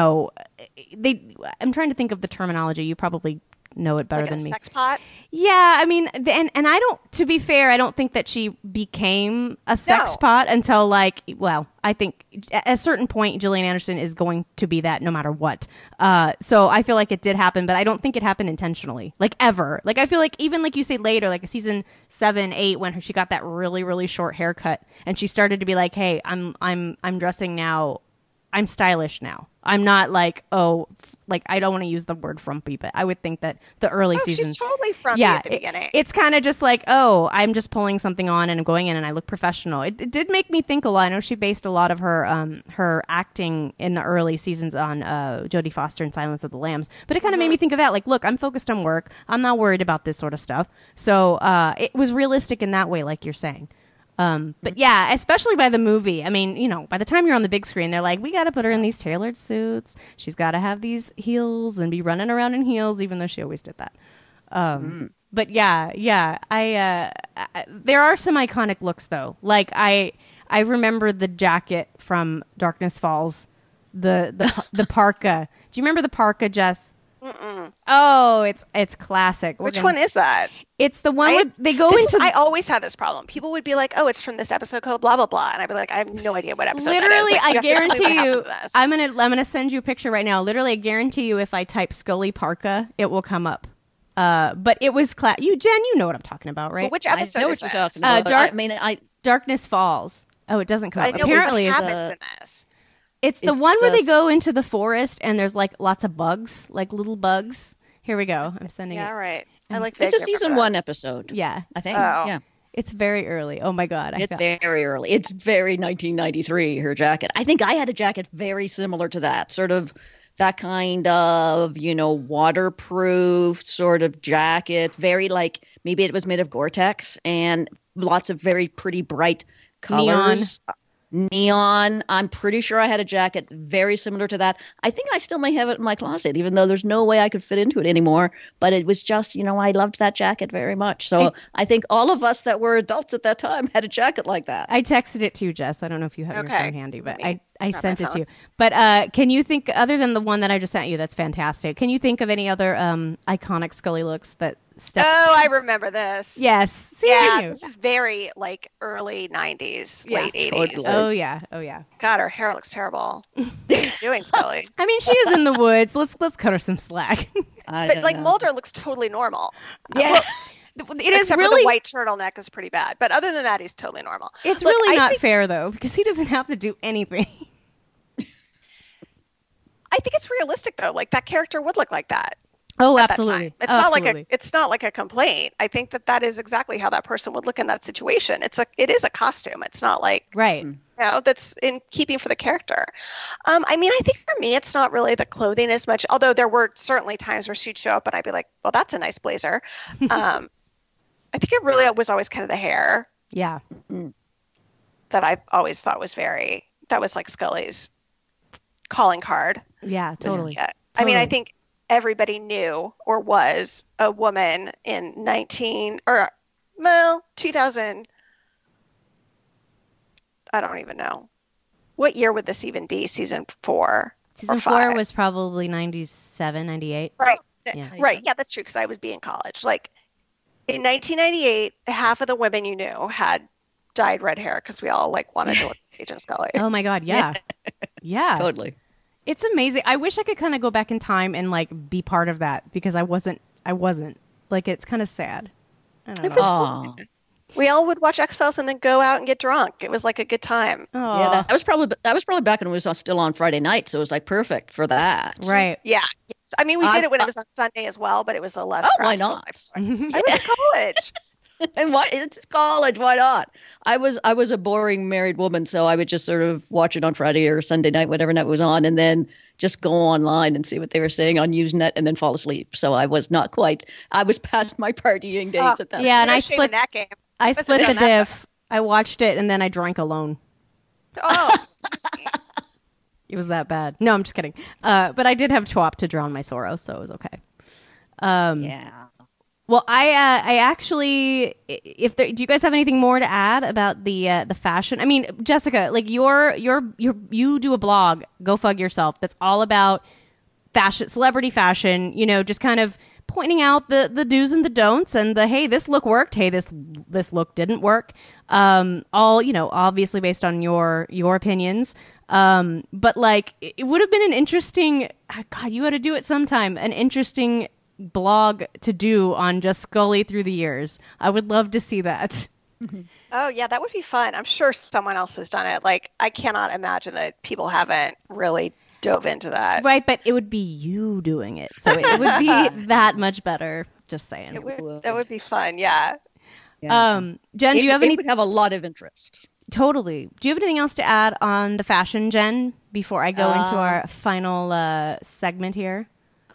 trying to think of the terminology. You probably know it better like than me. Sex pot? Yeah, I mean, and I don't, to be fair, I don't think that she became a sex pot until I think at a certain point, Gillian Anderson is going to be that no matter what. So I feel like it did happen, but I don't think it happened intentionally, like ever. Like, I feel like even like you say later, like season 7, 8, when she got that really, really short haircut and she started to be like, hey, I'm dressing now. I'm stylish now. I'm not like, I don't want to use the word frumpy, but I would think that the early seasons. She's totally frumpy at the beginning. It's kind of just like, I'm just pulling something on and I'm going in and I look professional. It did make me think a lot. I know she based a lot of her acting in the early seasons on Jodie Foster and Silence of the Lambs, but it kind of made me think of that. Like, look, I'm focused on work. I'm not worried about this sort of stuff. So it was realistic in that way, like you're saying. But yeah, especially by the movie. I mean, by the time you're on the big screen, they're like, we got to put her in these tailored suits. She's got to have these heels and be running around in heels, even though she always did that. But yeah, there are some iconic looks though. Like I remember the jacket from Darkness Falls, the parka. Do you remember the parka, Jess? Mm-mm. Oh, it's classic. Which one is that? It's the one where they go into. I always had this problem. People would be like, "Oh, it's from this episode called blah blah blah," and I'd be like, "I have no idea what episode." Literally, that is. Like, I guarantee you. I'm gonna send you a picture right now. Literally, I guarantee you, if I type Scully parka, it will come up. But it was Jen, you know what I'm talking about, right? Well, which episode? I know is what you're this? talking about. Darkness Falls. Oh, it doesn't come up. Apparently, what happens in this. It's the one where they go into the forest and there's like lots of bugs, like little bugs. Here we go. I'm sending it. Yeah, right. I like. It's a season 1 episode. Yeah, I think. Oh. Yeah, it's very early. Oh my god, it's very early. It's very 1993. Her jacket. I think I had a jacket very similar to that. Sort of that kind of waterproof sort of jacket. Very like maybe it was made of Gore-Tex and lots of very pretty bright colors. Neon. I'm pretty sure I had a jacket very similar to that. I think I still may have it in my closet, even though there's no way I could fit into it anymore. But it was just, I loved that jacket very much. So I think all of us that were adults at that time had a jacket like that. I texted it to you, Jess. I don't know if you have your phone handy, but I sent it to you. phone. But can you think, other than the one that I just sent you, that's fantastic, can you think of any other iconic Scully looks that stepped? Oh, I remember this. Yes. See, this is very like early 90s, late 80s. Totally. Oh yeah. God, her hair looks terrible. What are you doing, Scully? I mean, she is in the woods. Let's cut her some slack. But like Mulder looks totally normal. Yeah. It is Except really for the white turtleneck is pretty bad. But other than that, he's totally normal. It's really not fair though, because he doesn't have to do anything. I think it's realistic though. Like that character would look like that. Oh, at absolutely. That time. It's not like a complaint. I think that is exactly how that person would look in that situation. It is a costume. It's not like right. That's in keeping for the character. I mean, I think for me, it's not really the clothing as much. Although there were certainly times where she'd show up and I'd be like, "Well, that's a nice blazer." I think it really was always kind of the hair. Yeah. That I always thought was that was like Scully's calling card. Yeah, totally. I mean, I think everybody knew or was a woman in 2000. I don't even know. What year would this even be? Season 4? Season 4 was probably 97, 98. Right. Yeah. Right. Yeah, that's true because I would be in college. Like in 1998, half of the women you knew had dyed red hair because we all like wanted to look like Agent Scully. Oh my God. Yeah. Yeah. Totally. It's amazing. I wish I could kind of go back in time and like be part of that because I wasn't. Like, it's kind of sad. I don't know. It was fun. We all would watch X-Files and then go out and get drunk. It was like a good time. Oh. Yeah, that was probably back when it was still on Friday night, so it was like perfect for that. Right. Yeah. I mean, we did it when it was on Sunday as well, but it was a less. Why not? I was in college. And why? It's college. Why not? I was a boring married woman, so I would just sort of watch it on Friday or Sunday night, whatever night it was on, and then just go online and see what they were saying on Usenet, and then fall asleep. So I was not quite. I was past my partying days at that. Yeah, point. and I split that game. I split the diff. I watched it and then I drank alone. Oh. It was that bad. No, I'm just kidding. But I did have TWAP to drown my sorrow, so it was okay. Yeah. Well, I actually, do you guys have anything more to add about the fashion? I mean, Jessica, like you do a blog, Go Fug Yourself, that's all about fashion, celebrity fashion. You know, just kind of pointing out the do's and the don'ts, and the hey, this look worked, hey, this look didn't work. All obviously based on your opinions. But like, it would have been an interesting. God, you ought to do it sometime. An interesting blog to do on just Scully through the years. I would love to see that. Oh yeah, that would be fun. I'm sure someone else has done it. Like, I cannot imagine that people haven't really dove into that. Right, but it would be you doing it, so it would be that much better. Just saying. That would be fun. Yeah. Jen, do you have any? It would have a lot of interest. Totally. Do you have anything else to add on the fashion, Jen, before I go into our final segment here?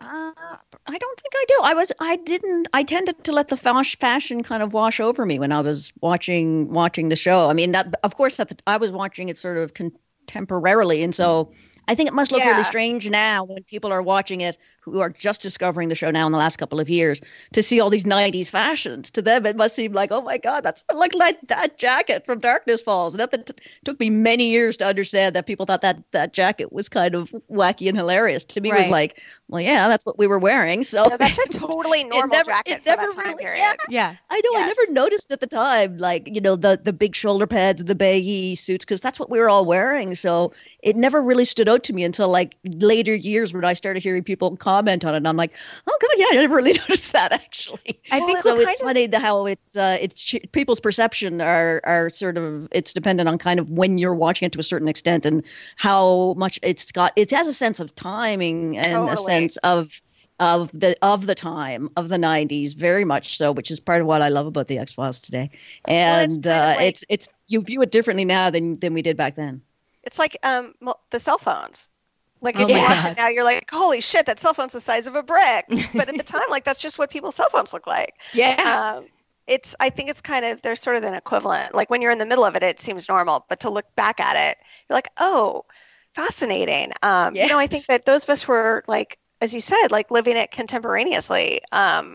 I don't think I do. I tended to let the fashion kind of wash over me when I was watching the show. I mean, that, of course, I was watching it sort of contemporarily, and so I think it must look really strange now when people are watching it who are just discovering the show now in the last couple of years to see all these 90s fashions. To them, it must seem like, oh my God, that's like that jacket from Darkness Falls. And that took me many years to understand that people thought that jacket was kind of wacky and hilarious. To me, it was like, well, yeah, that's what we were wearing. So that's a totally normal jacket for that time period. Yeah. I know. Yes. I never noticed at the time, like, the big shoulder pads, the baggy suits, because that's what we were all wearing. So it never really stood out to me until like later years when I started hearing people comment on it. And I'm like, oh God, yeah, I never really noticed that actually. I think so. It's funny how it's people's perception are sort of, it's dependent on kind of when you're watching it to a certain extent and how much it has a sense of timing and a sense of the time of the 90s, very much so, which is part of what I love about the X-Files today. And it's you view it differently now than we did back then. It's like the cell phones. Like, if you watch it now, you're like, holy shit, that cell phone's the size of a brick. But at the time, like, that's just what people's cell phones look like. Yeah. I think it's kind of, there's sort of an equivalent. Like, when you're in the middle of it, it seems normal. But to look back at it, you're like, oh, fascinating. I think that those of us who were, like, as you said, like, living it contemporaneously. I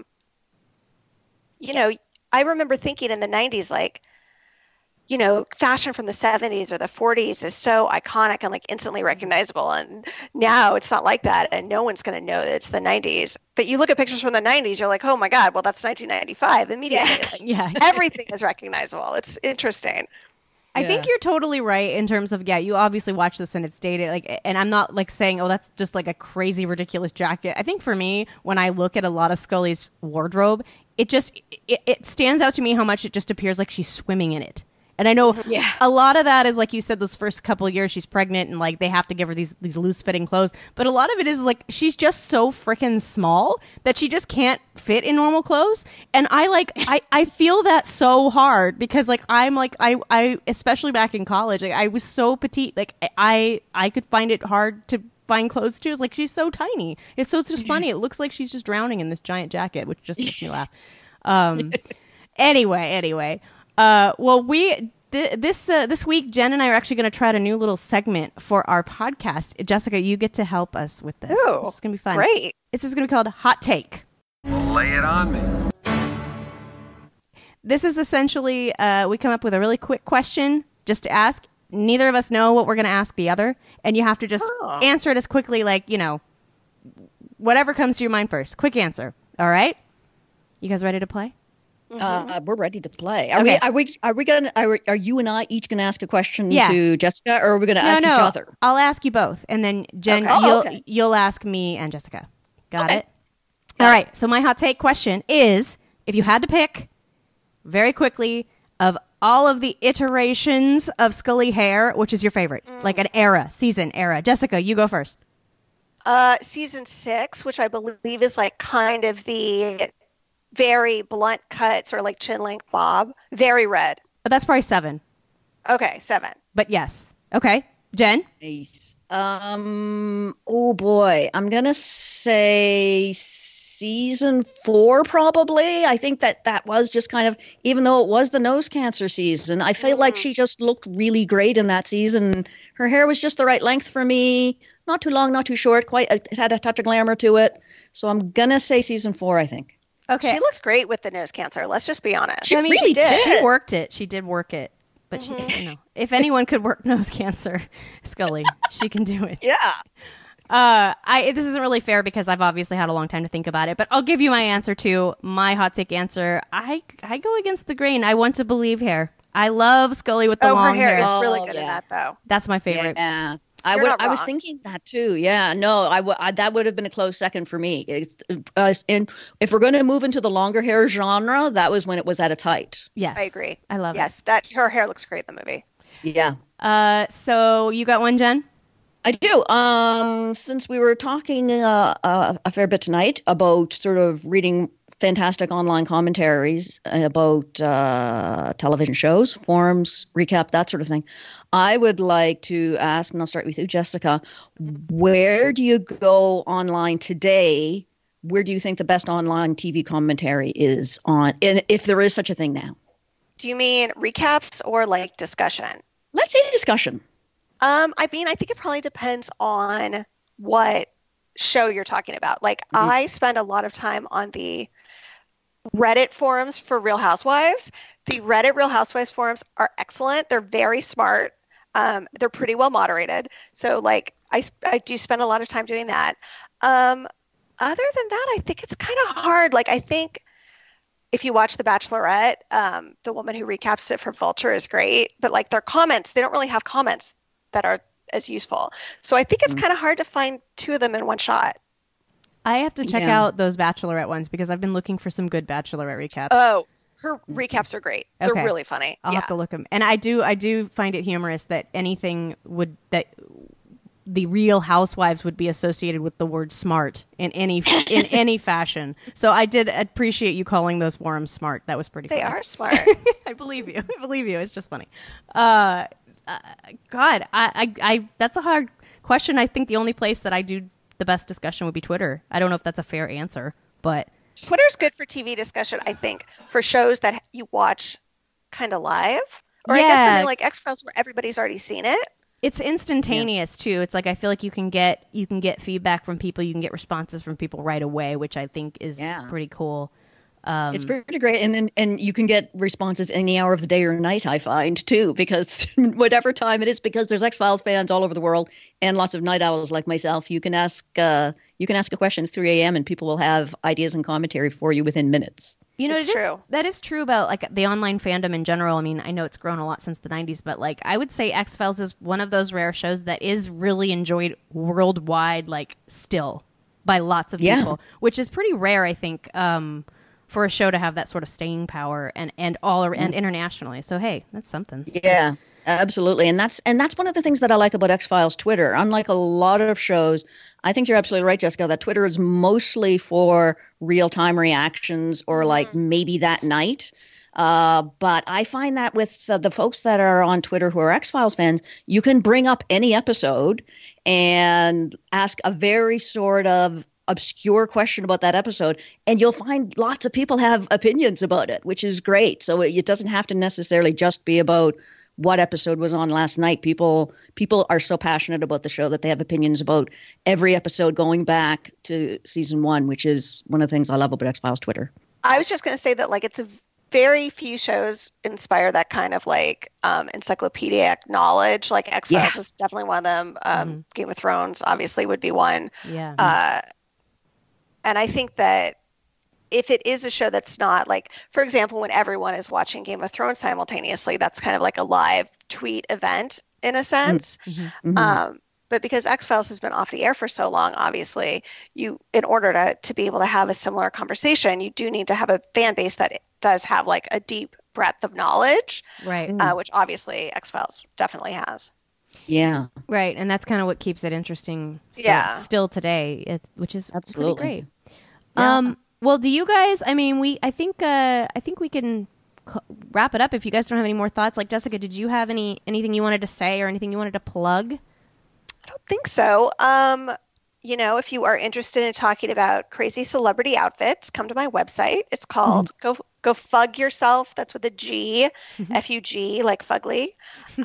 remember thinking in the 90s, like, fashion from the 70s or the 40s is so iconic and like instantly recognizable. And now it's not like that. And no one's going to know that it's the 90s. But you look at pictures from the 90s, you're like, oh my God, well, that's 1995 immediately. Like, everything is recognizable. It's interesting. I think you're totally right in terms of, you obviously watch this and it's dated. Like, and I'm not like saying, oh, that's just like a crazy, ridiculous jacket. I think for me, when I look at a lot of Scully's wardrobe, it stands out to me how much it just appears like she's swimming in it. And I know a lot of that is, like you said, those first couple of years she's pregnant and like they have to give her these loose fitting clothes. But a lot of it is like she's just so freaking small that she just can't fit in normal clothes. And I feel that so hard because like I especially back in college, like, I was so petite. Like I could find it hard to find clothes too. It's like she's so tiny. It's just funny. It looks like she's just drowning in this giant jacket, which just makes me laugh. Anyway. Well, This week, Jen and I are actually going to try out a new little segment for our podcast. Jessica, you get to help us with this. Ooh, this is going to be fun. Great. This is going to be called Hot Take. Lay it on me. This is essentially, we come up with a really quick question just to ask. Neither of us know what we're going to ask the other, and you have to just answer it as quickly, like, whatever comes to your mind first. Quick answer. All right? You guys ready to play? We're ready to play. Okay. Are you and I each going to ask a question Yeah. to Jessica, or are we going to ask each other? I'll ask you both, and then Jen, Okay. you'll ask me and Jessica. Got Okay. it? All right. So my hot take question is, if you had to pick very quickly of all of the iterations of Scully hair, which is your favorite? Like an season era. Jessica, you go first. Season 6, which I believe is like kind of the very blunt cut, sort of like chin length bob, very red. But that's probably 7. Okay, 7. But yes. Okay. Jen? Nice. Oh boy, I'm gonna say season 4 probably. I think that was just kind of, even though it was the nose cancer season, I felt like she just looked really great in that season. Her hair was just the right length for me. Not too long, not too short. It had a touch of glamour to it. So I'm gonna say season 4. I think. Okay. She looked great with the nose cancer. Let's just be honest. She really did. She worked it. She did work it. But she, if anyone could work nose cancer, Scully, she can do it. Yeah. This isn't really fair because I've obviously had a long time to think about it, but I'll give you my answer too. My hot take answer. I go against the grain. I want to believe hair. I love Scully with the long her hair hair. is really good in that, though. That's my favorite. Yeah. You're not I was wrong. thinking that too. Yeah, no, that would have been a close second for me. And if we're going to move into the longer hair genre, that was when it was at its height. Yes, I agree. I love yes, that her hair looks great in the movie. Yeah, it. So you got one, Jen? I do. Since we were talking a fair bit tonight about sort of reading fantastic online commentaries about television shows, forums, recap, that sort of thing, I would like to ask, and I'll start with you, Jessica, where do you go online today? Where do you think the best online TV commentary is on, and if there is such a thing now? Do you mean recaps or like discussion? Let's say discussion. I mean, I think it probably depends on what show you're talking about. Like, I spend a lot of time on the Reddit forums for Real Housewives. The Reddit Real Housewives forums are excellent. They're very smart. They're pretty well moderated. So, like, I do spend a lot of time doing that. Other than that, I think it's kind of hard. Like, I think if you watch The Bachelorette, the woman who recaps it for Vulture is great. But, like, their comments, they don't really have comments that are as useful. So I think it's kind of hard to find 2 of them in one shot. I have to check out those Bachelorette ones because I've been looking for some good Bachelorette recaps. Oh, her recaps are great. They're Okay. really funny. I'll have to look them. And I do find it humorous that anything that the Real Housewives would be associated with the word smart in any fashion. So I did appreciate you calling those forums smart. That was pretty funny. They are smart. I believe you. I believe you. It's just funny. God, I that's a hard question. I think the only place that I do the best discussion would be Twitter. I don't know if that's a fair answer, but Twitter's good for TV discussion, I think, for shows that you watch kind of live. Or I guess something like X-Files where everybody's already seen it. it's instantaneous too. It's like I feel like you can get feedback from people, you can get responses from people right away, which I think is pretty cool. It's pretty great, and you can get responses any hour of the day or night, I find, too, because whatever time it is, because there's X-Files fans all over the world and lots of night owls like myself. You can ask a question at 3 a.m. and people will have ideas and commentary for you within minutes. You know, It's true. That is true about like the online fandom in general. I mean, I know it's grown a lot since the 90s, but like I would say X-Files is one of those rare shows that is really enjoyed worldwide, like still by lots of people, which is pretty rare, I think. For a show to have that sort of staying power and internationally. So hey, that's something. Yeah, absolutely. And that's one of the things that I like about X-Files Twitter. Unlike a lot of shows, I think you're absolutely right, Jessica, that Twitter is mostly for real-time reactions or like maybe that night. But I find that with the folks that are on Twitter who are X-Files fans, you can bring up any episode and ask a very sort of obscure question about that episode, and you'll find lots of people have opinions about it, which is great. So it doesn't have to necessarily just be about what episode was on last night. People are so passionate about the show that they have opinions about every episode going back to season 1, which is one of the things I love about X-Files Twitter. I was just going to say that, like, it's a very few shows inspire that kind of, like, encyclopedic knowledge. Like, X-Files is definitely one of them. Game of Thrones obviously would be one. Yeah. And I think that if it is a show that's not, like, for example, when everyone is watching Game of Thrones simultaneously, that's kind of like a live tweet event in a sense. But because X-Files has been off the air for so long, obviously, in order to be able to have a similar conversation, you do need to have a fan base that does have, like, a deep breadth of knowledge, right? Which obviously X-Files definitely has. Yeah. Right, and that's kind of what keeps it interesting still today, which is absolutely pretty great. Yeah. Well, do you guys, I mean, I think we can wrap it up if you guys don't have any more thoughts. Like, Jessica, did you have anything you wanted to say or anything you wanted to plug? I don't think so. If you are interested in talking about crazy celebrity outfits, come to my website. It's called Go Fug Yourself. That's with a G, F-U-G, like fugly.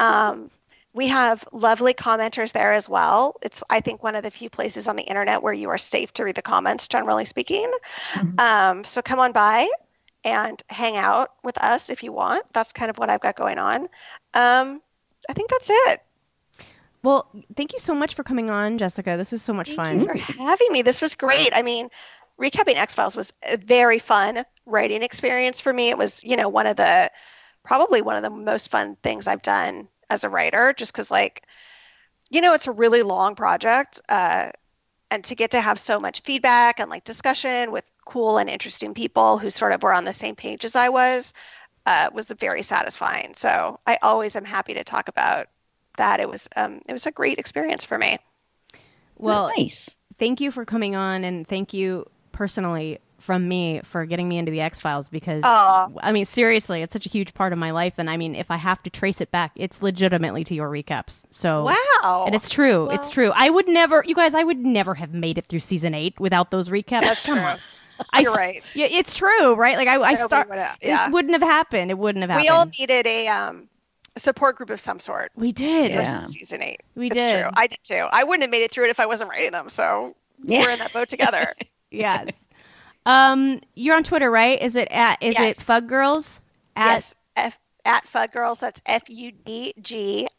We have lovely commenters there as well. It's, I think, one of the few places on the internet where you are safe to read the comments, generally speaking. So come on by and hang out with us if you want. That's kind of what I've got going on. I think that's it. Well, thank you so much for coming on, Jessica. This was so much fun. Thank you for having me. This was great. I mean, recapping X-Files was a very fun writing experience for me. It was, probably one of the most fun things I've done as a writer, just because, like, it's a really long project, and to get to have so much feedback and, like, discussion with cool and interesting people who sort of were on the same page as I was very satisfying. So I always am happy to talk about that. It was a great experience for me. Well, nice. Thank you for coming on, and thank you personally from me for getting me into the X-Files, because I mean, seriously, it's such a huge part of my life. And I mean, if I have to trace it back, it's legitimately to your recaps. So wow. And it's true. Well, it's true. I would never have made it through season 8 without those recaps. That's Come true. on. You're right. Yeah, it's true, right? Like it wouldn't have happened. It wouldn't have happened. We all needed a support group of some sort. We did. Versus season 8. We it's did. True. I did too. I wouldn't have made it through it if I wasn't writing them. So we're in that boat together. Yes. You're on Twitter, right? Is it Fug Girls? Yes. At Fug Girls. That's FUDGIRLS.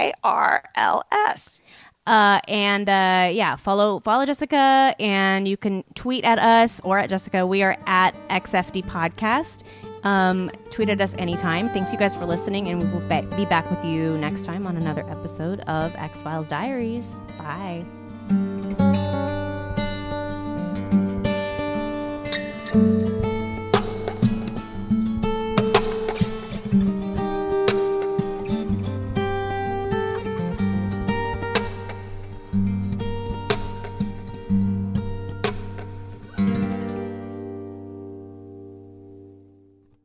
Follow Jessica, and you can tweet at us or at Jessica. We are at XFD Podcast. Tweet at us anytime. Thanks you guys for listening, and we will be back with you next time on another episode of X-Files Diaries. Bye.